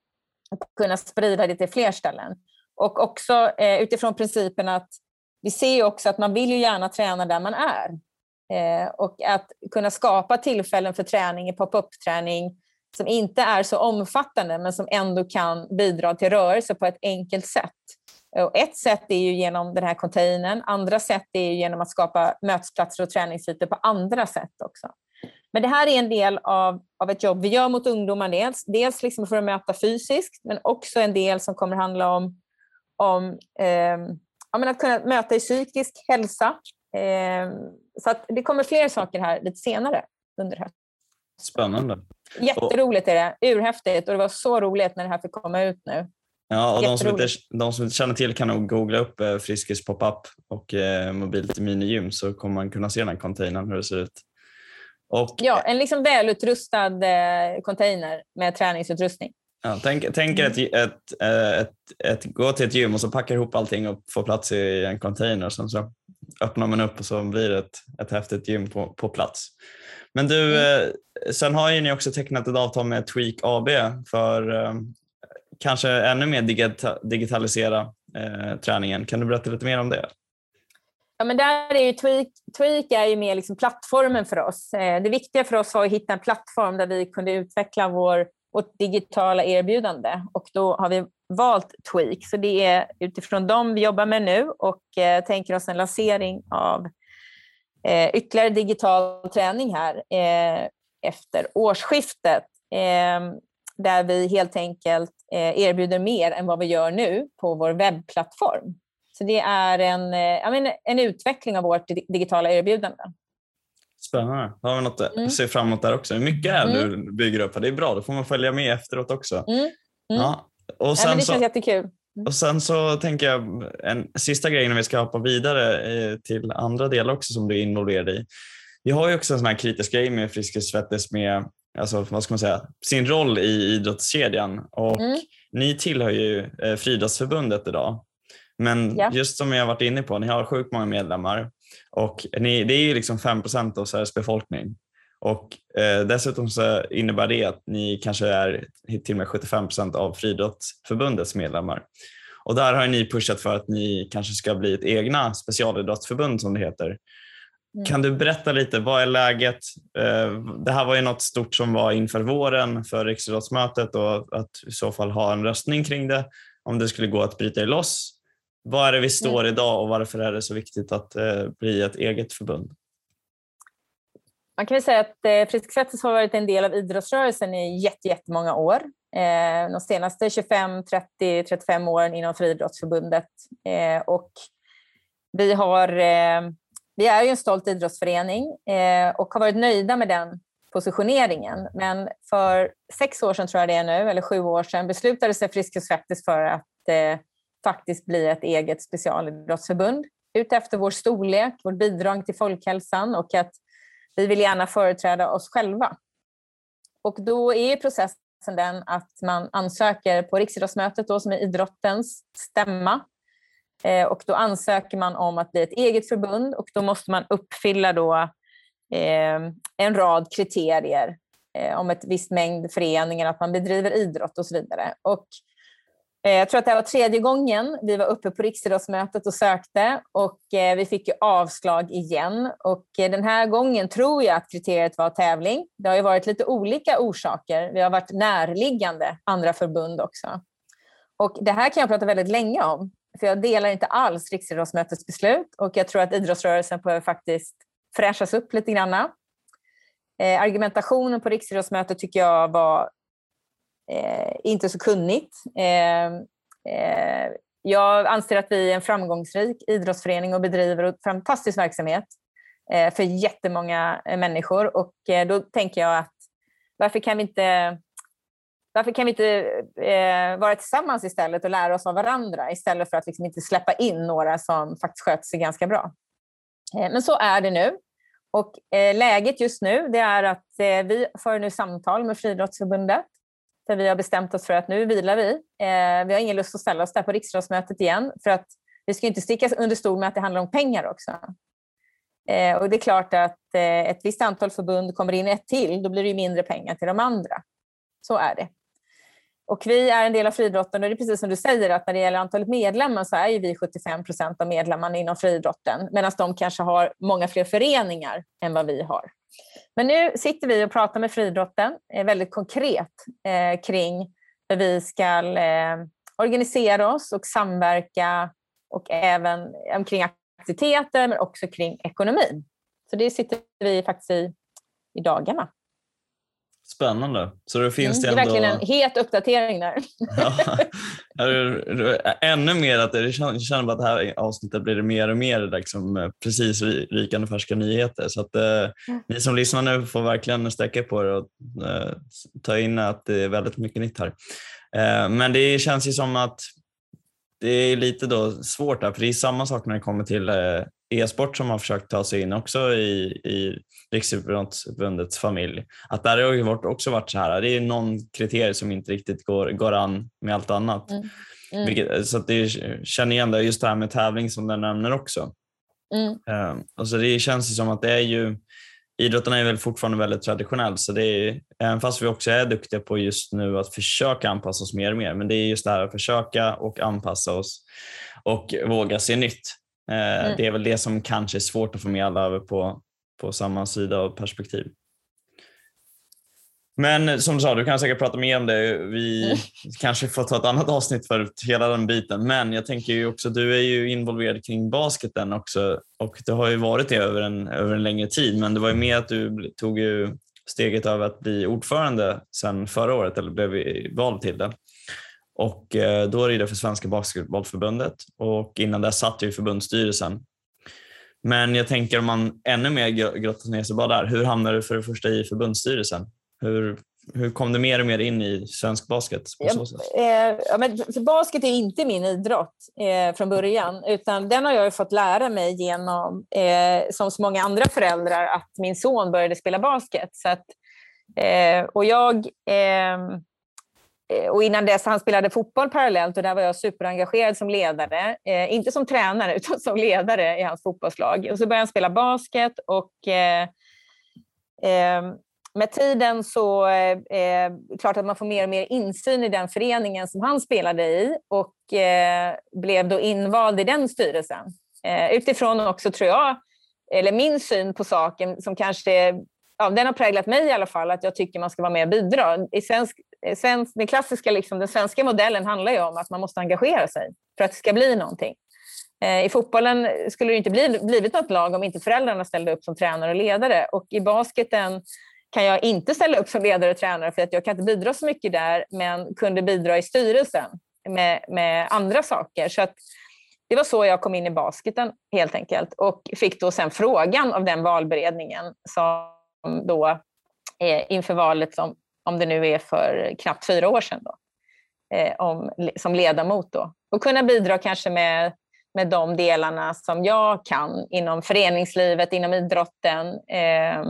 Och kunna sprida det till fler ställen. Och också eh, utifrån principen att vi ser ju också att man vill ju gärna träna där man är. Eh, och att kunna skapa tillfällen för träning, pop-up-träning, som inte är så omfattande men som ändå kan bidra till rörelse på ett enkelt sätt. Och ett sätt är ju genom den här containern, andra sätt är ju genom att skapa mötesplatser och träningsytor på andra sätt också. Men det här är en del av, av ett jobb vi gör mot ungdomar, dels, dels liksom för att möta fysiskt men också en del som kommer handla om, om eh, ja, men att kunna möta i psykisk hälsa. Eh, så att det kommer fler saker här lite senare under hösten.
Spännande.
Jätteroligt är det, urhäftigt och det var så roligt när det här fick komma ut nu.
Ja, och de som, inte, de som inte känner till kan nog googla upp eh, Friskis Pop-Up och eh, mobilt minigym så kommer man kunna se den här containern hur det ser ut. Och,
ja, en liksom välutrustad eh, container med träningsutrustning.
Ja, tänk tänk ett, ett, ett, ett, ett, gå till ett gym och så packar ihop allting och får plats i en container och sen så öppnar man upp och så blir det ett, ett häftigt gym på, på plats. Men du, mm. eh, sen har ju ni också tecknat ett avtal med Tweak A B för eh, kanske ännu mer digita- digitalisera eh, träningen. Kan du berätta lite mer om det?
Ja, men där är ju Tweak, Tweak är ju mer liksom plattformen för oss. Eh, det viktiga för oss var att hitta en plattform där vi kunde utveckla vår, vårt digitala erbjudande. Och då har vi valt Tweak. Så det är utifrån dem vi jobbar med nu och eh, tänker oss en lansering av Eh, ytterligare digital träning här eh, efter årsskiftet eh, där vi helt enkelt eh, erbjuder mer än vad vi gör nu på vår webbplattform. Så det är en, eh, jag menar, en utveckling av vårt digitala erbjudande.
Spännande. Har vi något att mm. se fram emot där också? Mycket är mm. du bygger upp. Det är bra, då får man följa med efteråt också. Mm. Mm.
Ja. Och sen ja, men det känns så, jättekul.
Och sen så tänker jag en sista grej när vi ska hoppa vidare till andra delar också som du är involverad i. Vi har ju också en sån här kritisk grej med Friskis Svettis med, alltså, vad ska man säga, sin roll i idrottskedjan. Och mm. ni tillhör ju eh, Friidrottsförbundet idag. Men ja. Just som jag har varit inne på, ni har sjukt många medlemmar. Och ni, det är ju liksom fem procent av Sveriges befolkning. Och eh, dessutom så innebär det att ni kanske är till och med sjuttiofem procent av Friidrottsförbundets medlemmar. Och där har ni pushat för att ni kanske ska bli ett egna specialidrottsförbund som det heter. Mm. Kan du berätta lite, vad är läget? Det här var ju något stort som var inför våren för riksidrottsmötet och att i så fall ha en röstning kring det om det skulle gå att bryta det loss. Vad är det vi står mm. idag och varför är det så viktigt att bli ett eget förbund?
Man kan ju säga att Friskis Svettis har varit en del av idrottsrörelsen i jätte, jättemånga år. De senaste tjugofem, trettio, trettiofem åren inom Friidrottsförbundet. Och vi har... Vi är ju en stolt idrottsförening eh, och har varit nöjda med den positioneringen. Men för sex år sedan tror jag det är nu, eller sju år sedan, beslutade sig Friskis Svettis för att eh, faktiskt bli ett eget specialidrottsförbund. Utefter vår storlek, vårt bidrag till folkhälsan och att vi vill gärna företräda oss själva. Och då är processen den att man ansöker på riksidrottsmötet då, som är idrottens stämma. Och då ansöker man om att bli ett eget förbund och då måste man uppfylla då, eh, en rad kriterier eh, om ett visst mängd föreningar, att man bedriver idrott och så vidare. Och, eh, jag tror att det var tredje gången vi var uppe på riksidrottsmötet och sökte och eh, vi fick ju avslag igen. Och eh, den här gången tror jag att kriteriet var tävling. Det har ju varit lite olika orsaker. Vi har varit närliggande andra förbund också. Och det här kan jag prata väldigt länge om. För jag delar inte alls riksidrottsmötets beslut och jag tror att idrottsrörelsen behöver faktiskt fräschas upp lite grann. Eh, argumentationen på riksidrottsmötet tycker jag var eh, inte så kunnigt. Eh, eh, jag anser att vi är en framgångsrik idrottsförening och bedriver en fantastisk verksamhet eh, för jättemånga människor. Och eh, då tänker jag att varför kan vi inte... Varför kan vi inte eh, vara tillsammans istället och lära oss av varandra istället för att liksom inte släppa in några som faktiskt sköter sig ganska bra. Eh, men så är det nu. Och eh, läget just nu det är att eh, vi för nu samtal med Friidrottsförbundet. Där vi har bestämt oss för att nu vilar vi. Eh, vi har ingen lust att ställa oss där på riksidrottsmötet igen. För att vi ska inte sticka under stol med att det handlar om pengar också. Eh, och det är klart att eh, ett visst antal förbund kommer in ett till. Då blir det ju mindre pengar till de andra. Så är det. Och vi är en del av friidrotten och det är precis som du säger att när det gäller antalet medlemmar så är ju vi sjuttiofem procent av medlemmarna inom friidrotten medan de kanske har många fler föreningar än vad vi har. Men nu sitter vi och pratar med friidrotten eh, väldigt konkret eh, kring hur vi ska eh, organisera oss och samverka och även eh, kring aktiviteter men också kring ekonomin. Så det sitter vi faktiskt i, i dagarna.
Spännande. Så det finns
mm,
det
ändå... är verkligen en het uppdatering där.
Ja, ännu mer att det känner bara att det här avsnittet blir det mer och mer liksom, precis rykande färska nyheter. Så att eh, mm. ni som lyssnar nu får verkligen sträcka på det och eh, ta in att det är väldigt mycket nytt här. Eh, men det känns ju som att det är lite då svårt där, för det är samma sak när det kommer till eh, e-sport som har försökt ta sig in också i, i Riksidrottsförbundets familj. Att där har ju också varit så här, det är någon kriterier som inte riktigt går, går an med allt annat. Mm. Mm. Vilket, så att det känner igen det, just det här med tävling som den nämner också. Mm. Um, och så det känns ju som att det är ju, idrotten är väl fortfarande väldigt traditionell, så det är, även fast vi också är duktiga på just nu att försöka anpassa oss mer och mer, men det är just det här att försöka och anpassa oss och våga se nytt. Mm. Det är väl det som kanske är svårt att få med alla över på, på samma sida av perspektiv. Men som du sa, du kan säkert prata mer om det. Vi mm. kanske får ta ett annat avsnitt för hela den biten. Men jag tänker ju också, du är ju involverad kring basketen också. Och det har ju varit det över en, över en längre tid. Men det var ju mer att du tog ju steget över att bli ordförande sedan förra året. Eller blev vald till det. Och då är det för Svenska basketbollförbundet. Och innan det satt jag i förbundsstyrelsen. Men jag tänker om man ännu mer grottar ner sig bara där. Hur hamnar du för det första i förbundsstyrelsen? Hur hur kom du mer och mer in i svensk basket på så sätt?
Ja, eh, ja, men för basket är inte min idrott eh, från början, utan den har jag ju fått lära mig genom, eh, som så många andra föräldrar, att min son började spela basket. Så att, eh, och jag... Eh, Och innan dess han spelade fotboll parallellt, och där var jag superengagerad som ledare. Eh, inte som tränare utan som ledare i hans fotbollslag. Och så började han spela basket, och eh, eh, med tiden så eh, klart att man får mer och mer insyn i den föreningen som han spelade i, och eh, blev då invald i den styrelsen. Eh, utifrån också, tror jag, eller min syn på saken som kanske... Ja, den har präglat mig i alla fall, att jag tycker man ska vara med och bidra. I svensk, svensk, den klassiska, liksom, den svenska modellen handlar ju om att man måste engagera sig för att det ska bli någonting. Eh, I fotbollen skulle det inte bli, blivit något lag om inte föräldrarna ställde upp som tränare och ledare. Och i basketen kan jag inte ställa upp som ledare och tränare, för att jag kan inte bidra så mycket där, men kunde bidra i styrelsen med, med andra saker. Så att det var så jag kom in i basketen helt enkelt, och fick då sen frågan av den valberedningen som då eh, inför valet, som, om det nu är för knappt fyra år sedan då, eh, om, som ledamot då, och kunna bidra kanske med, med de delarna som jag kan inom föreningslivet, inom idrotten. Eh,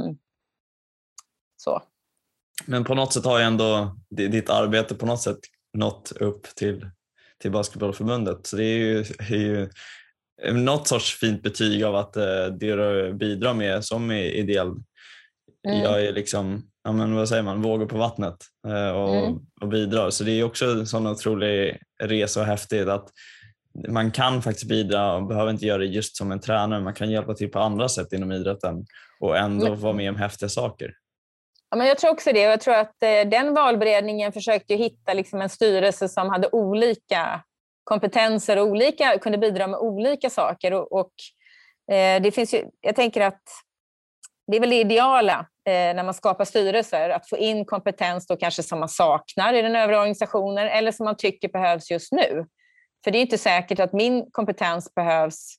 så.
Men på något sätt har ju ändå ditt arbete på något sätt nått upp till, till Basketbollförbundet, så det är ju, är ju något sorts fint betyg av att eh, det du bidrar med som är ideell. Mm. Jag är liksom, ja men vad säger man, vågor på vattnet eh, och, mm. och bidrar. Så det är också en sån otrolig resa och häftigt att man kan faktiskt bidra och behöver inte göra det just som en tränare. Man kan hjälpa till på andra sätt inom idrotten och ändå mm. vara med om häftiga saker.
Ja, men jag tror också det, och jag tror att eh, den valberedningen försökte hitta liksom en styrelse som hade olika kompetenser och olika, kunde bidra med olika saker. Och, och eh, det finns ju, jag tänker att det är väl det ideala eh, när man skapar styrelser, att få in kompetens då kanske som man saknar i den övriga organisationen, eller som man tycker behövs just nu. För det är inte säkert att min kompetens behövs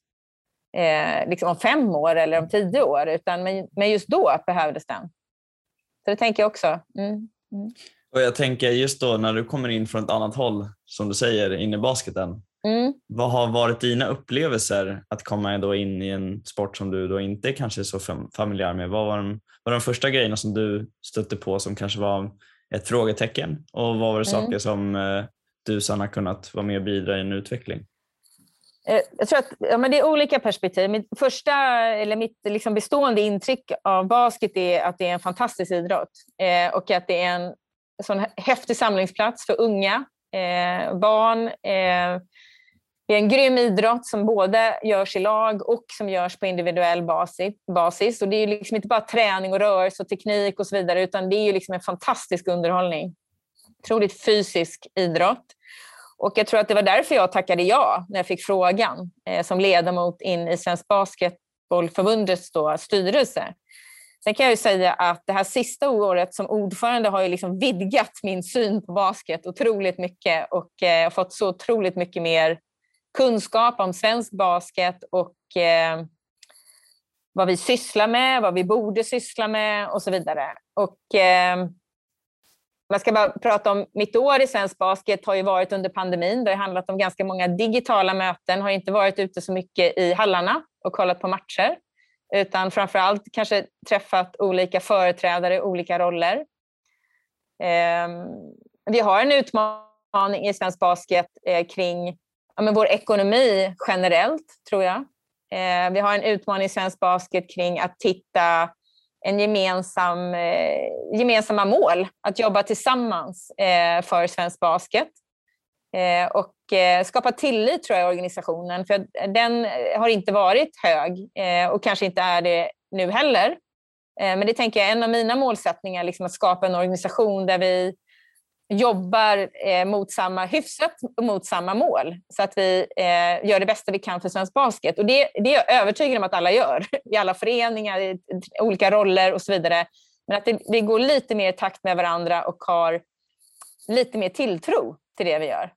eh, liksom om fem år eller om tio år, utan men, men just då behövdes den. Så det tänker jag också. Mm. Mm.
Och jag tänker just då när du kommer in från ett annat håll, som du säger, in i basketen. Mm. Vad har varit dina upplevelser att komma då in i en sport som du då inte kanske är så familjär med? Vad var de, var de första grejerna som du stötte på som kanske var ett frågetecken? Och vad var det mm. saker som eh, du sen har kunnat vara med och bidra i en utveckling?
Jag tror att ja, men det är olika perspektiv. Mitt första, eller mitt liksom bestående intryck av basket är att det är en fantastisk idrott. Eh, och att det är en sån häftig samlingsplats för unga, eh, barn. Eh, det är en grym idrott som både görs i lag och som görs på individuell basis. basis. Och det är ju liksom inte bara träning och rörelse och teknik och så vidare, utan det är ju liksom en fantastisk underhållning. Otroligt fysisk idrott. Och jag tror att det var därför jag tackade ja när jag fick frågan eh, som ledamot in i Svensk Basketbollförbundets då, styrelse. Sen kan jag ju säga att det här sista året som ordförande har ju liksom vidgat min syn på basket otroligt mycket, och eh, fått så otroligt mycket mer kunskap om svensk basket och eh, vad vi sysslar med, vad vi borde syssla med och så vidare. Och eh, man ska bara prata om mitt år i svensk basket har ju varit under pandemin. Det har handlat om ganska många digitala möten. Har inte varit ute så mycket i hallarna och kollat på matcher. Utan framförallt kanske träffat olika företrädare i olika roller. Eh, vi har en utmaning i svensk basket eh, kring ja, men vår ekonomi generellt, tror jag. Eh, vi har en utmaning i svensk basket kring att hitta en gemensam, eh, gemensamma mål, att jobba tillsammans eh, för svensk basket. Eh, och eh, skapa tillit, tror jag, i organisationen. För den har inte varit hög eh, och kanske inte är det nu heller. Eh, men det tänker jag är en av mina målsättningar, liksom att skapa en organisation där vi jobbar eh, mot samma hyfsat och mot samma mål. Så att vi eh, gör det bästa vi kan för svensk basket. Och det, det är jag övertygad om att alla gör. I alla föreningar, i olika roller och så vidare. Men att det, vi går lite mer i takt med varandra och har lite mer tilltro till det vi gör.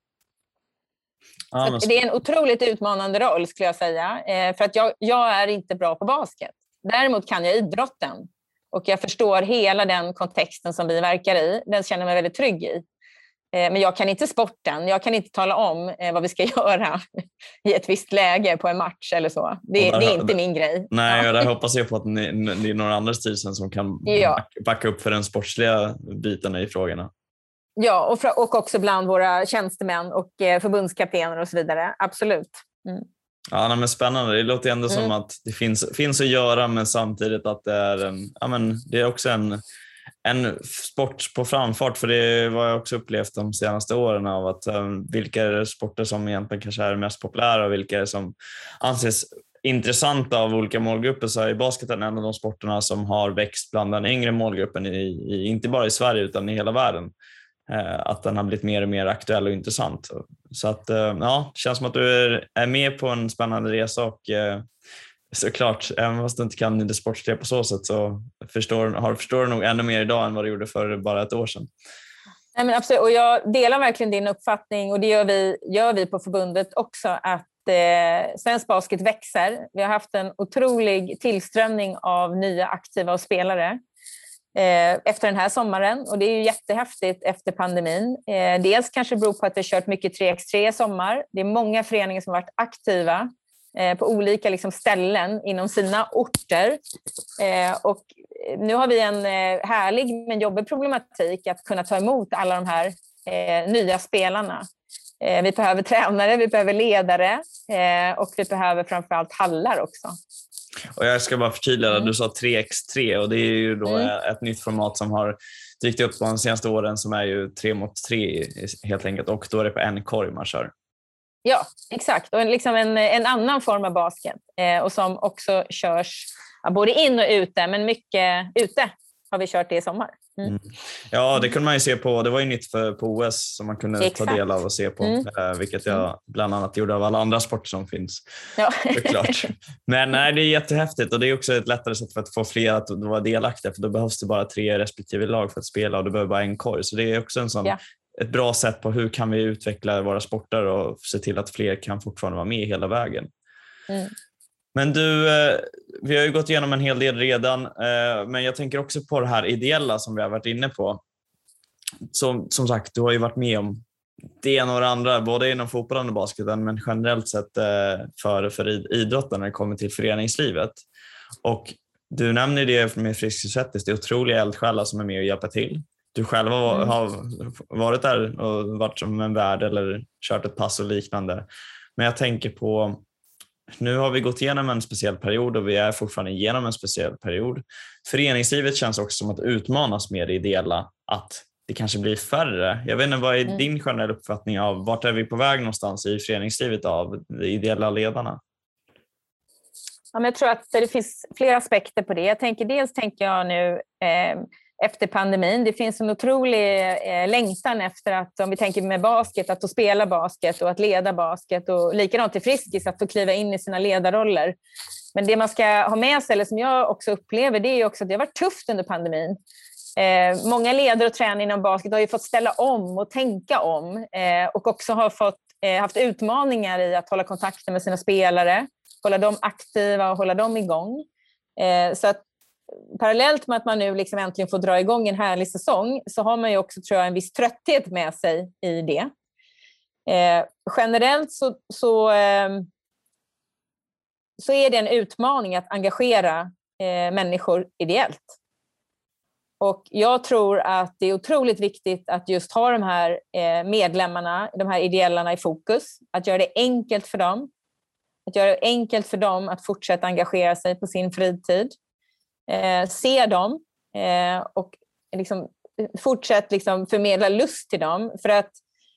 Ja, så det är en otroligt utmanande roll, skulle jag säga. Eh, för att jag, jag är inte bra på basket. Däremot kan jag idrotten. Och jag förstår hela den kontexten som vi verkar i. Den känner jag mig väldigt trygg i. Men jag kan inte sporten. Jag kan inte tala om vad vi ska göra i ett visst läge på en match eller så. Det, där, det är inte min grej.
Nej, ja. Där hoppas jag på att ni, det är några andra i styrelsen som kan ja. backa upp för den sportsliga biten i frågorna.
Ja, och, för, och också bland våra tjänstemän och förbundskaptener och så vidare. Absolut. Mm.
Ja, men spännande. Det låter ändå mm. som att det finns, finns att göra, men samtidigt att det är, en, ja, men det är också en, en sport på framfart. För det var jag också upplevt de senaste åren av att um, vilka är sporter som egentligen kanske är mest populära och vilka är som anses intressanta av olika målgrupper. Så är basketen en av de sporterna som har växt bland den yngre målgruppen, i, i, inte bara i Sverige utan i hela världen. Att den har blivit mer och mer aktuell och intressant. Så att, ja, det känns som att du är, är med på en spännande resa och såklart, även fast du inte kan det sportsliga på så sätt, så förstår, har, förstår du nog ännu mer idag än vad du gjorde för bara ett år sedan.
Nej, men absolut, och jag delar verkligen din uppfattning, och det gör vi, gör vi på förbundet också, att eh, svensk basket växer. Vi har haft en otrolig tillströmning av nya aktiva och spelare efter den här sommaren, och det är ju jättehäftigt efter pandemin. Dels kanske beror på att vi har kört mycket tre på tre i sommar. Det är många föreningar som har varit aktiva på olika liksom ställen inom sina orter, och nu har vi en härlig men jobbig problematik att kunna ta emot alla de här nya spelarna. Vi behöver tränare, vi behöver ledare, och vi behöver framförallt hallar också.
Och jag ska bara förtydliga, mm. du sa tre på tre, och det är ju då mm. ett nytt format som har dykt upp på de senaste åren, som är ju tre mot tre helt enkelt, och då är det på en korg man kör. Ja, exakt, och liksom en, en annan form av basket, eh, och som också körs ja, både in och ute, men mycket ute har vi kört det i sommar. Mm. Mm. Ja, det kunde man ju se på, det var ju nytt för, på O S som man kunde Exakt. ta del av och se på, mm. eh, vilket jag bland annat gjorde av alla andra sporter som finns. Ja. Såklart. Men nej, det är jättehäftigt, och det är också ett lättare sätt för att få fler att vara delaktiga, för då behövs det bara tre respektive lag för att spela, och det behöver bara en korg. Så det är också en sån, ja. ett bra sätt på hur kan vi utveckla våra sporter och se till att fler kan fortfarande vara med hela vägen. Mm. Men du, vi har ju gått igenom en hel del redan, men jag tänker också på det här ideella som vi har varit inne på. Som, som sagt, du har ju varit med om det ena och det andra, både inom fotbollen och basketen, men generellt sett för, för idrotten när det kommer till föreningslivet. Och du nämner det med Friskis och Svettis, det är otroliga eldsjälar som är med och hjälper till. Du själv har, mm. har varit där och varit som en värd eller kört ett pass och liknande. Men jag tänker på, nu har vi gått igenom en speciell period och vi är fortfarande igenom en speciell period. Föreningslivet känns också som att utmanas med det ideella, att det kanske blir färre. Jag vet inte, vad är mm. din generella uppfattning av vart är vi på väg någonstans i föreningslivet av de ideella ledarna?
Ja, men jag tror att det finns flera aspekter på det. Jag tänker, dels tänker jag nu eh, efter pandemin, det finns en otrolig eh, längtan efter att, om vi tänker med basket, att få spela basket och att leda basket, och likadant i Friskis att få kliva in i sina ledarroller. Men det man ska ha med sig, eller som jag också upplever, det är ju också att det har varit tufft under pandemin. Eh, många ledare och tränare inom basket har ju fått ställa om och tänka om, eh, och också har fått, eh, haft utmaningar i att hålla kontakten med sina spelare, hålla dem aktiva och hålla dem igång. Eh, så att parallellt med att man nu liksom äntligen får dra igång en härlig säsong, så har man ju också, tror jag, en viss trötthet med sig i det. Eh, generellt så, så, eh, så är det en utmaning att engagera eh, människor ideellt. Och jag tror att det är otroligt viktigt att just ha de här eh, medlemmarna, de här ideellarna i fokus. Att göra det enkelt för dem. Att göra det enkelt för dem att fortsätta engagera sig på sin fritid. Eh, se dem eh, och liksom fortsätt liksom förmedla lust till dem, för att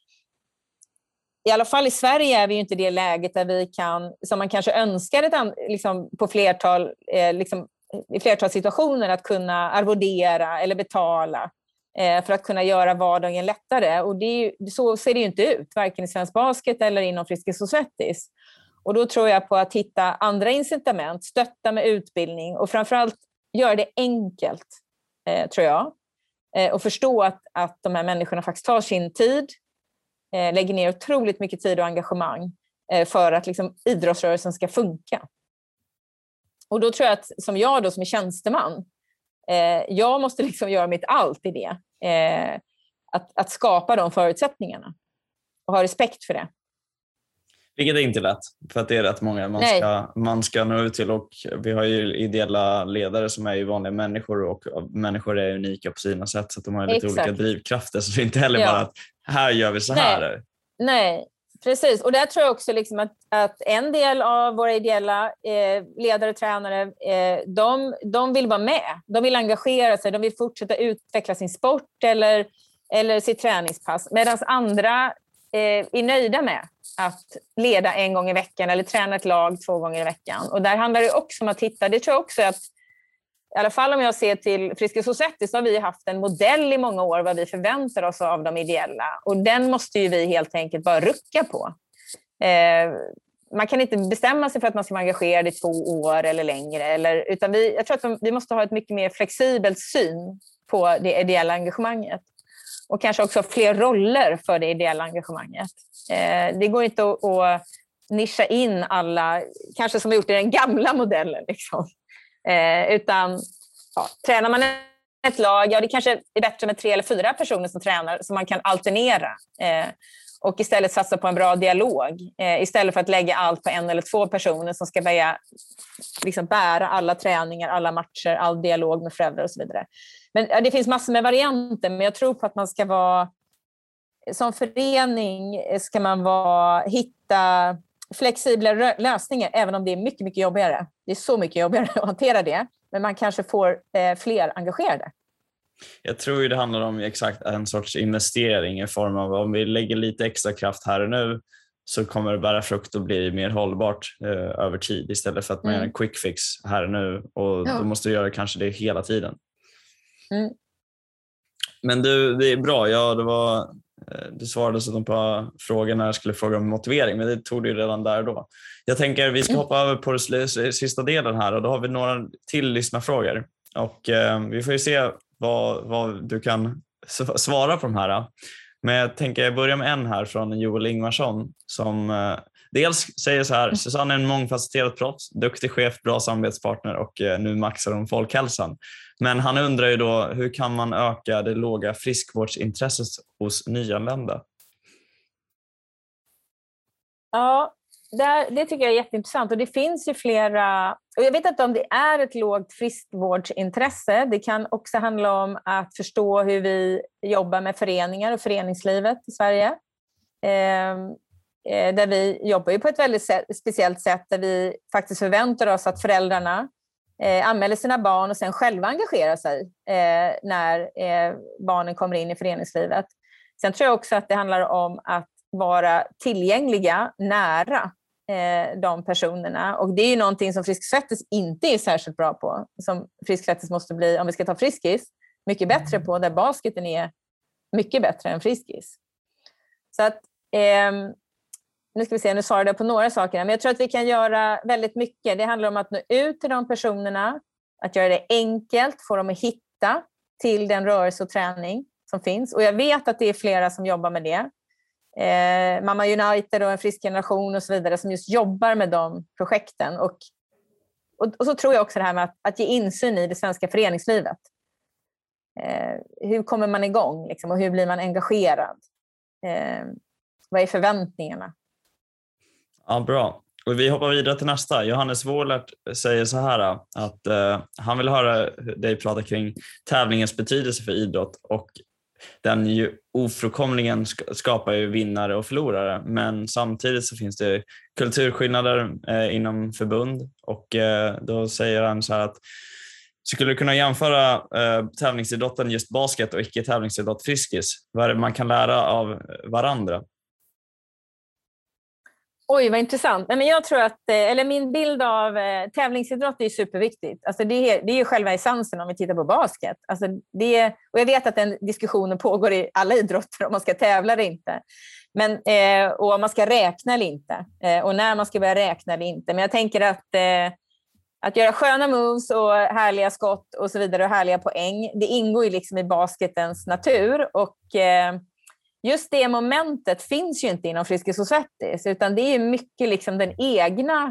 i alla fall i Sverige är vi ju inte i det läget där vi kan, som man kanske önskar ett, liksom, på flertal, eh, liksom, i flertal situationer, att kunna arvodera eller betala eh, för att kunna göra vardagen lättare, och det är ju, så ser det ju inte ut, varken i svensk basket eller inom Friskis och Svettis. Och då tror jag på att hitta andra incitament, stötta med utbildning och framförallt göra det enkelt, eh, tror jag. Eh, och förstå att, att de här människorna faktiskt tar sin tid, eh, lägger ner otroligt mycket tid och engagemang eh, för att liksom, idrottsrörelsen ska funka. Och då tror jag att, som jag då som är tjänsteman, Eh, jag måste liksom göra mitt allt i det. Eh, att, att skapa de förutsättningarna. Och ha respekt för det.
Vilket är inte lätt, för att det är rätt många man ska, man ska nå ut till. Och vi har ju ideella ledare som är ju vanliga människor, och människor är unika på sina sätt, så att de har lite Exakt. olika drivkrafter. Så det är inte heller ja. bara att här gör vi så här.
Nej, Nej. Precis. Och där tror jag också liksom att, att en del av våra ideella eh, ledare och tränare, eh, de, de vill vara med. De vill engagera sig, de vill fortsätta utveckla sin sport eller, eller sitt träningspass. Medan andra eh, är nöjda med att leda en gång i veckan eller träna ett lag två gånger i veckan. Och där handlar det också om att hitta, det tror jag också att, i alla fall om jag ser till Friskis och Svettis, så har vi haft en modell i många år vad vi förväntar oss av de ideella. Och den måste ju vi helt enkelt bara rucka på. Eh, man kan inte bestämma sig för att man ska vara engagerad i två år eller längre. Eller, utan vi, jag tror att vi måste ha ett mycket mer flexibelt syn på det ideella engagemanget. Och kanske också fler roller för det ideella engagemanget. Eh, det går inte att, att nischa in alla, kanske som vi gjort i den gamla modellen. Liksom. Eh, utan ja, tränar man ett lag, ja det kanske är bättre med tre eller fyra personer som tränar, så man kan alternera. Eh, och istället satsa på en bra dialog. Eh, istället för att lägga allt på en eller två personer som ska bära, liksom bära alla träningar, alla matcher, all dialog med föräldrar och så vidare. Men ja, det finns massor med varianter, men jag tror på att man ska vara, som förening ska man vara, hitta flexibla lösningar, även om det är mycket, mycket jobbigare. Det är så mycket jobbigare att hantera det, men man kanske får eh, fler engagerade.
Jag tror ju det handlar om exakt en sorts investering i form av om vi lägger lite extra kraft här och nu, så kommer det bära frukt och bli mer hållbart eh, över tid, istället för att man mm. gör en quick fix här och nu, och ja. då måste du göra kanske det hela tiden. Mm. Men du, det är bra. Ja, det var, du svarade så på frågan när jag skulle fråga om motivering, men det tog du ju redan där då. Jag tänker vi ska hoppa mm. över på den sista delen här, och då har vi några till lyssnarfrågor. Och eh, vi får ju se vad, vad du kan svara på de här. Men jag tänker jag börjar med en här från Joel Ingvarsson som eh, dels säger så här: Susanne är en mångfacetterad proffs, duktig chef, bra samarbetspartner och eh, nu maxar hon folkhälsan. Men han undrar ju då, hur kan man öka det låga friskvårdsintresset hos nyanlända?
Ja, det, det tycker jag är jätteintressant. Och det finns ju flera, och jag vet inte om det är ett lågt friskvårdsintresse. Det kan också handla om att förstå hur vi jobbar med föreningar och föreningslivet i Sverige. Eh, där vi jobbar ju på ett väldigt speciellt sätt, där vi faktiskt förväntar oss att föräldrarna Eh, anmäler sina barn och sen själva engagerar sig eh, när eh, barnen kommer in i föreningslivet. Sen tror jag också att det handlar om att vara tillgängliga nära eh, de personerna. Och det är ju någonting som Friskis och Svettis inte är särskilt bra på. Som Friskis och Svettis måste bli, om vi ska ta Friskis, mycket bättre på, där basketen är mycket bättre än Friskis. Så att eh, Nu ska vi se, nu svarade jag på några saker. Men jag tror att vi kan göra väldigt mycket. Det handlar om att nå ut till de personerna. Att göra det enkelt. Få dem att hitta till den rörelse och träning som finns. Och jag vet att det är flera som jobbar med det. Eh, Mamma United och En frisk generation och så vidare. Som just jobbar med de projekten. Och, och, och så tror jag också det här med att, att ge insyn i det svenska föreningslivet. Eh, hur kommer man igång? Liksom, och hur blir man engagerad? Eh, vad är förväntningarna?
Ja, bra. Och vi hoppar vidare till nästa. Johannes Wåhlert säger så här att eh, han vill höra dig prata kring tävlingens betydelse för idrott, och den ju ofrånkomligen skapar ju vinnare och förlorare, men samtidigt så finns det kulturskillnader eh, inom förbund, och eh, då säger han så här att skulle du kunna jämföra eh, tävlingsidrotten just basket och icke-tävlingsidrott Friskis? Vad är det man kan lära av varandra?
Oj, vad intressant. Men jag tror att, eller min bild av eh, tävlingsidrott är superviktigt. Alltså det, är, det är ju själva essensen om vi tittar på basket. Alltså det, och jag vet att den diskussionen pågår i alla idrotter om man ska tävla eller inte. Men, eh, och om man ska räkna eller inte. Eh, och när man ska börja räkna eller inte. Men jag tänker att, eh, att göra sköna moves och härliga skott och så vidare och härliga poäng, det ingår ju liksom i basketens natur. Och eh, just det momentet finns ju inte inom Friskis och Svettis, utan det är mycket liksom den egna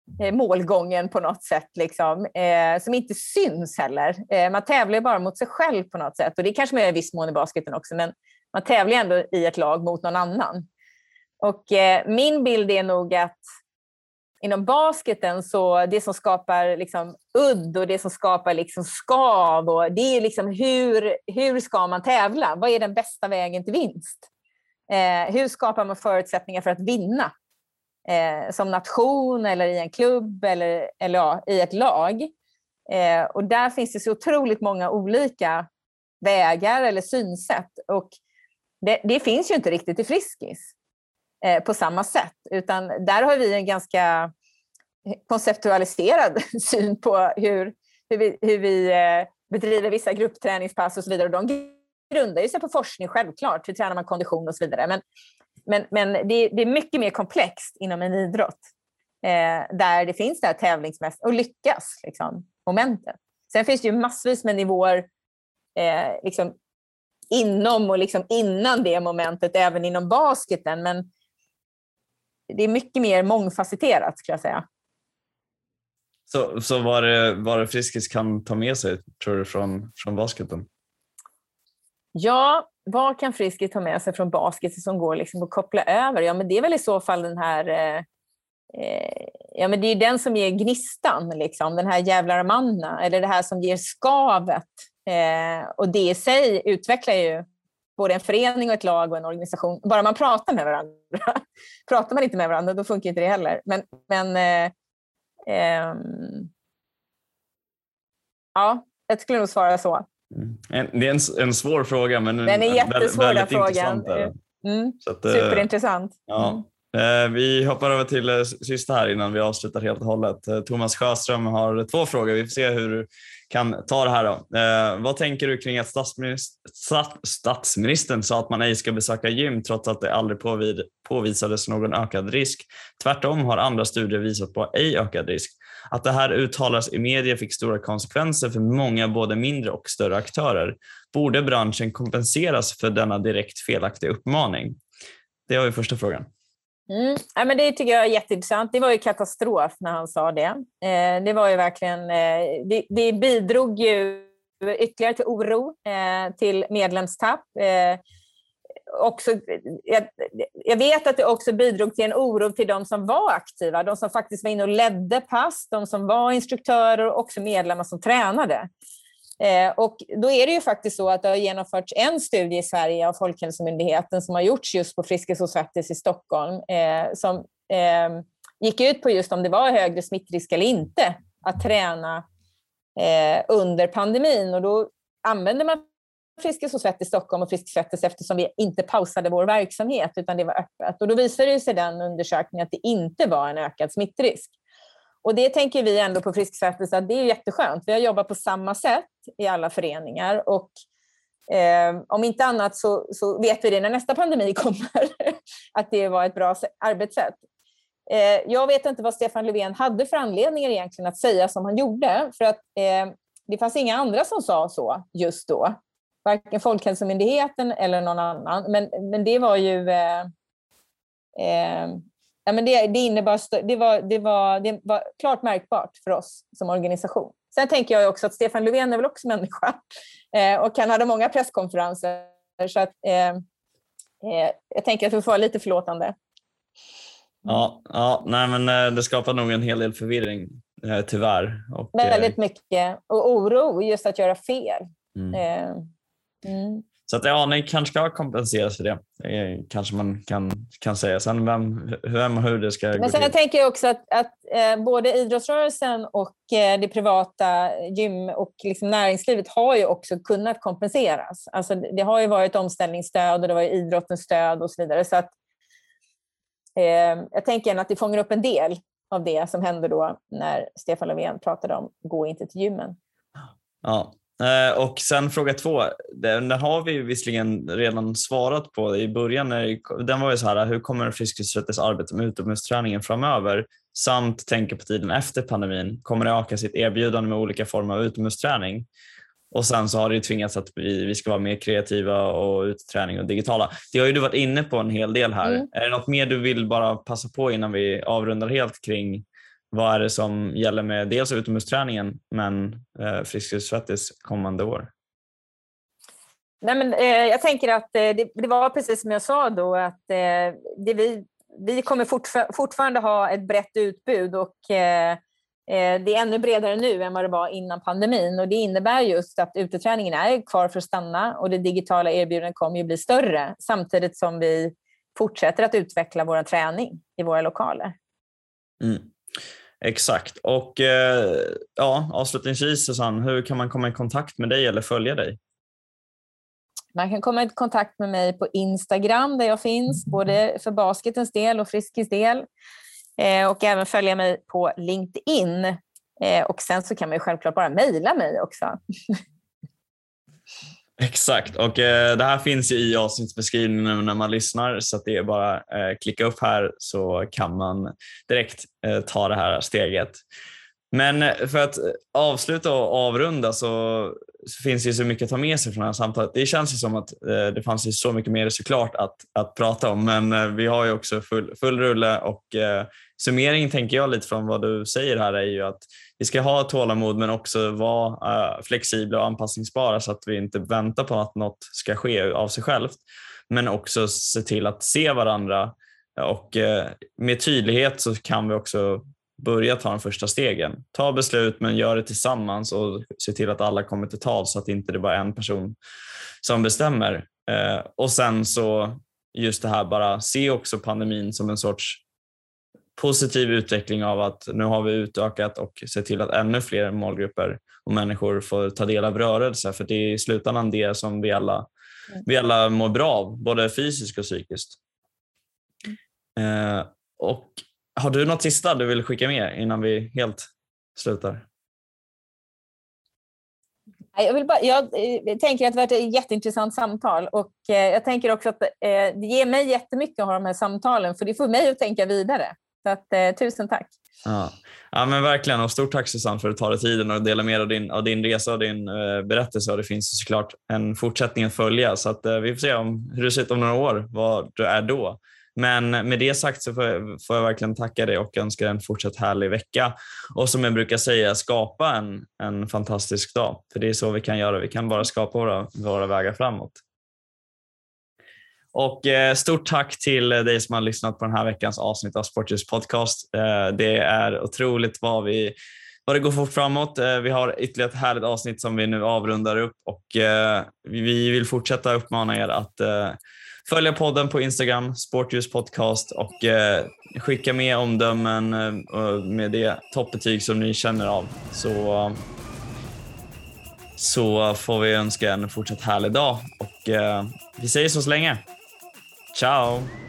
eh, målgången på något sätt. Liksom, eh, som inte syns heller. Eh, man tävlar ju bara mot sig själv på något sätt. Och det kanske man gör i viss mån i basketen också. Men man tävlar ju ändå i ett lag mot någon annan. Och eh, min bild är nog att inom basketen så det som skapar liksom udd och det som skapar liksom skav och det är liksom hur, hur ska man tävla? Vad är den bästa vägen till vinst? Eh, hur skapar man förutsättningar för att vinna? Eh, som nation eller i en klubb eller, eller ja, i ett lag. Eh, och där finns det så otroligt många olika vägar eller synsätt. Och det, det finns ju inte riktigt i Friskis eh, på samma sätt. Utan där har vi en ganska konceptualiserad syn på hur, hur vi, hur vi eh, bedriver vissa gruppträningspass och så vidare. Och de grundar ju sig på forskning självklart. Hur tränar man kondition och så vidare. Men, men, men det, det är mycket mer komplext inom en idrott. Eh, där det finns det här tävlingsmässigt och lyckas liksom, momentet. Sen finns det ju massvis med nivåer eh, liksom, inom och liksom innan det momentet även inom basketen. Men det är mycket mer mångfacetterat skulle jag säga.
Så, så vad det, vad det Friskis kan ta med sig tror du från, från basketen?
Ja, vad kan Friskis ta med sig från basket som går liksom att koppla över? Ja, men det är väl i så fall den här... Eh, eh, ja, men det är den som ger gnistan, liksom. Den här jävla manna. Eller det här som ger skavet. Eh, och det i sig utvecklar ju både en förening och ett lag och en organisation. Bara man pratar med varandra. Pratar man inte med varandra, då funkar inte det heller. Men... men eh, eh, ja, jag skulle nog svara så.
En, det är en, en svår fråga, men
den är jättesvåra
väldigt
frågan.
Mm. Så att,
superintressant.
Ja. Mm. Vi hoppar över till sista här innan vi avslutar helt och hållet. Thomas Sjöström har två frågor. Vi får se hur du kan ta det här då. Vad tänker du kring att statsminister, statsministern sa att man ej ska besöka gym trots att det aldrig påvid, påvisades någon ökad risk? Tvärtom har andra studier visat på ej ökad risk. Att det här uttalas i media fick stora konsekvenser för många både mindre och större aktörer. Borde branschen kompenseras för denna direkt felaktiga uppmaning? Det var ju första frågan.
Mm. Ja, men det tycker jag är jätteintressant. Det var ju katastrof när han sa det. Eh, det var ju verkligen... Eh, det, det bidrog ju ytterligare till oro, eh, till medlemstapp. Eh, också, jag, jag vet att det också bidrog till en oro till de som var aktiva. De som faktiskt var inne och ledde pass. De som var instruktörer och också medlemmar som tränade. Eh, och då är det ju faktiskt så att det har genomförts en studie i Sverige av Folkhälsomyndigheten som har gjorts just på Friskis och Svettis i Stockholm eh, som eh, gick ut på just om det var högre smittrisk eller inte att träna eh, under pandemin. Och då använde man Friskis och Svettis i Stockholm och Friskis och Svettis eftersom vi inte pausade vår verksamhet utan det var öppet. Och då visade det sig den undersökningen att det inte var en ökad smittrisk. Och det tänker vi ändå på Friskis och Svettis att det är jätteskönt. Vi har jobbat på samma sätt i alla föreningar och eh, om inte annat så, så vet vi det när nästa pandemi kommer att det var ett bra arbetssätt. Eh, jag vet inte vad Stefan Löfven hade för anledningar egentligen att säga som han gjorde för att eh, det fanns inga andra som sa så just då. Varken Folkhälsomyndigheten eller någon annan. Men, men det var ju... Eh, eh, Ja, men det, det, innebar, det, var, det, var, det var klart märkbart för oss som organisation. Sen tänker jag också att Stefan Löfven är väl också människa. Eh, och han hade många presskonferenser. Så att, eh, eh, jag tänker att vi får vara lite förlåtande.
Ja, ja nej, men det skapar nog en hel del förvirring, eh, tyvärr. Och,
väldigt mycket. Och oro just att göra fel.
Mm.
Eh, mm.
Så att ja, ni kanske ska kompenseras för det. Det kanske man kan, kan säga. Sen vem, vem och hur det ska
Men
gå
sen
till.
tänker jag också att, att eh, både idrottsrörelsen och eh, det privata gym och liksom näringslivet har ju också kunnat kompenseras. Alltså, det har ju varit omställningsstöd och det var ju idrottens stöd och så vidare. Så att, eh, jag tänker att det fångar upp en del av det som hände då när Stefan Löfven pratade om gå inte till gymmen.
Ja. Och sen fråga två, den har vi visserligen redan svarat på i början. Den var ju så här, hur kommer Friskis och Svettis arbete med utomhusträningen framöver? Samt tänka på tiden efter pandemin. Kommer det öka sitt erbjudande med olika former av utomhusträning? Och sen så har det ju tvingats att vi, vi ska vara mer kreativa och utträning och digitala. Det har ju du varit inne på en hel del här. Mm. Är det något mer du vill bara passa på innan vi avrundar helt kring vad är det som gäller med dels utomhusträningen men eh, Friskis och Svettis kommande år?
Nej, men, eh, jag tänker att eh, det, det var precis som jag sa då, att eh, det vi, vi kommer fortfar- fortfarande ha ett brett utbud, och eh, eh, det är ännu bredare nu än vad det var innan pandemin, och det innebär just att uteträningen är kvar för att stanna, och det digitala erbjudandet kommer ju bli större samtidigt som vi fortsätter att utveckla vår träning i våra lokaler.
Mm. Exakt. Och eh, ja, avslutningsvis Susanne, hur kan man komma i kontakt med dig eller följa dig?
Man kan komma i kontakt med mig på Instagram där jag finns, både för basketens del och Friskis del. Eh, och även följa mig på LinkedIn. Eh, och sen så kan man ju självklart bara mejla mig också.
Exakt, och eh, det här finns i avsnittsbeskrivningen när man lyssnar, så att det är bara eh, klicka upp här så kan man direkt eh, ta det här steget. Men för att avsluta och avrunda så, så finns det ju så mycket att ta med sig från det här samtalet. Det känns ju som att eh, det fanns ju så mycket mer såklart att, att prata om, men eh, vi har ju också full, full rulle, och eh, summeringen tänker jag lite från vad du säger här är ju att vi ska ha tålamod men också vara uh, flexibla och anpassningsbara, så att vi inte väntar på att något ska ske av sig självt, men också se till att se varandra, och uh, med tydlighet så kan vi också börja ta de första stegen. Ta beslut men gör det tillsammans, och se till att alla kommer till tal, så att inte det bara är en person som bestämmer. Uh, och sen så just det här, bara se också pandemin som en sorts positiv utveckling av att nu har vi utökat och se till att ännu fler målgrupper och människor får ta del av rörelse, för det är i slutändan det som vi alla, vi alla mår bra av, både fysiskt och psykiskt. Eh, och har du något sista du vill skicka med innan vi helt slutar?
Jag, vill bara, jag tänker att det har varit ett jätteintressant samtal, och jag tänker också att det ger mig jättemycket att ha de här samtalen, för det får mig att tänka vidare. Så att, eh, tusen tack.
Ja. Ja, men verkligen, och stort tack Susanne för att du tar dig tiden och dela med av din, av din resa och din eh, berättelse, och det finns såklart en fortsättning att följa, så att eh, vi får se om, hur det ser ut om några år, vad du är då. Men med det sagt så får jag, får jag verkligen tacka dig och önska en fortsatt härlig vecka, och som jag brukar säga, skapa en, en fantastisk dag, för det är så vi kan göra, vi kan bara skapa våra, våra vägar framåt. Och eh, stort tack till dig som har lyssnat på den här veckans avsnitt av Sportljus podcast. Eh, det är otroligt vad, vi, vad det går fort framåt. Eh, vi har ytterligare ett härligt avsnitt som vi nu avrundar upp, och eh, vi vill fortsätta uppmana er att eh, följa podden på Instagram, Sportljus podcast, och eh, skicka med omdömen eh, med det toppbetyg som ni känner av. Så, så får vi önska en fortsatt härlig dag, och eh, vi säger så så länge. Ciao!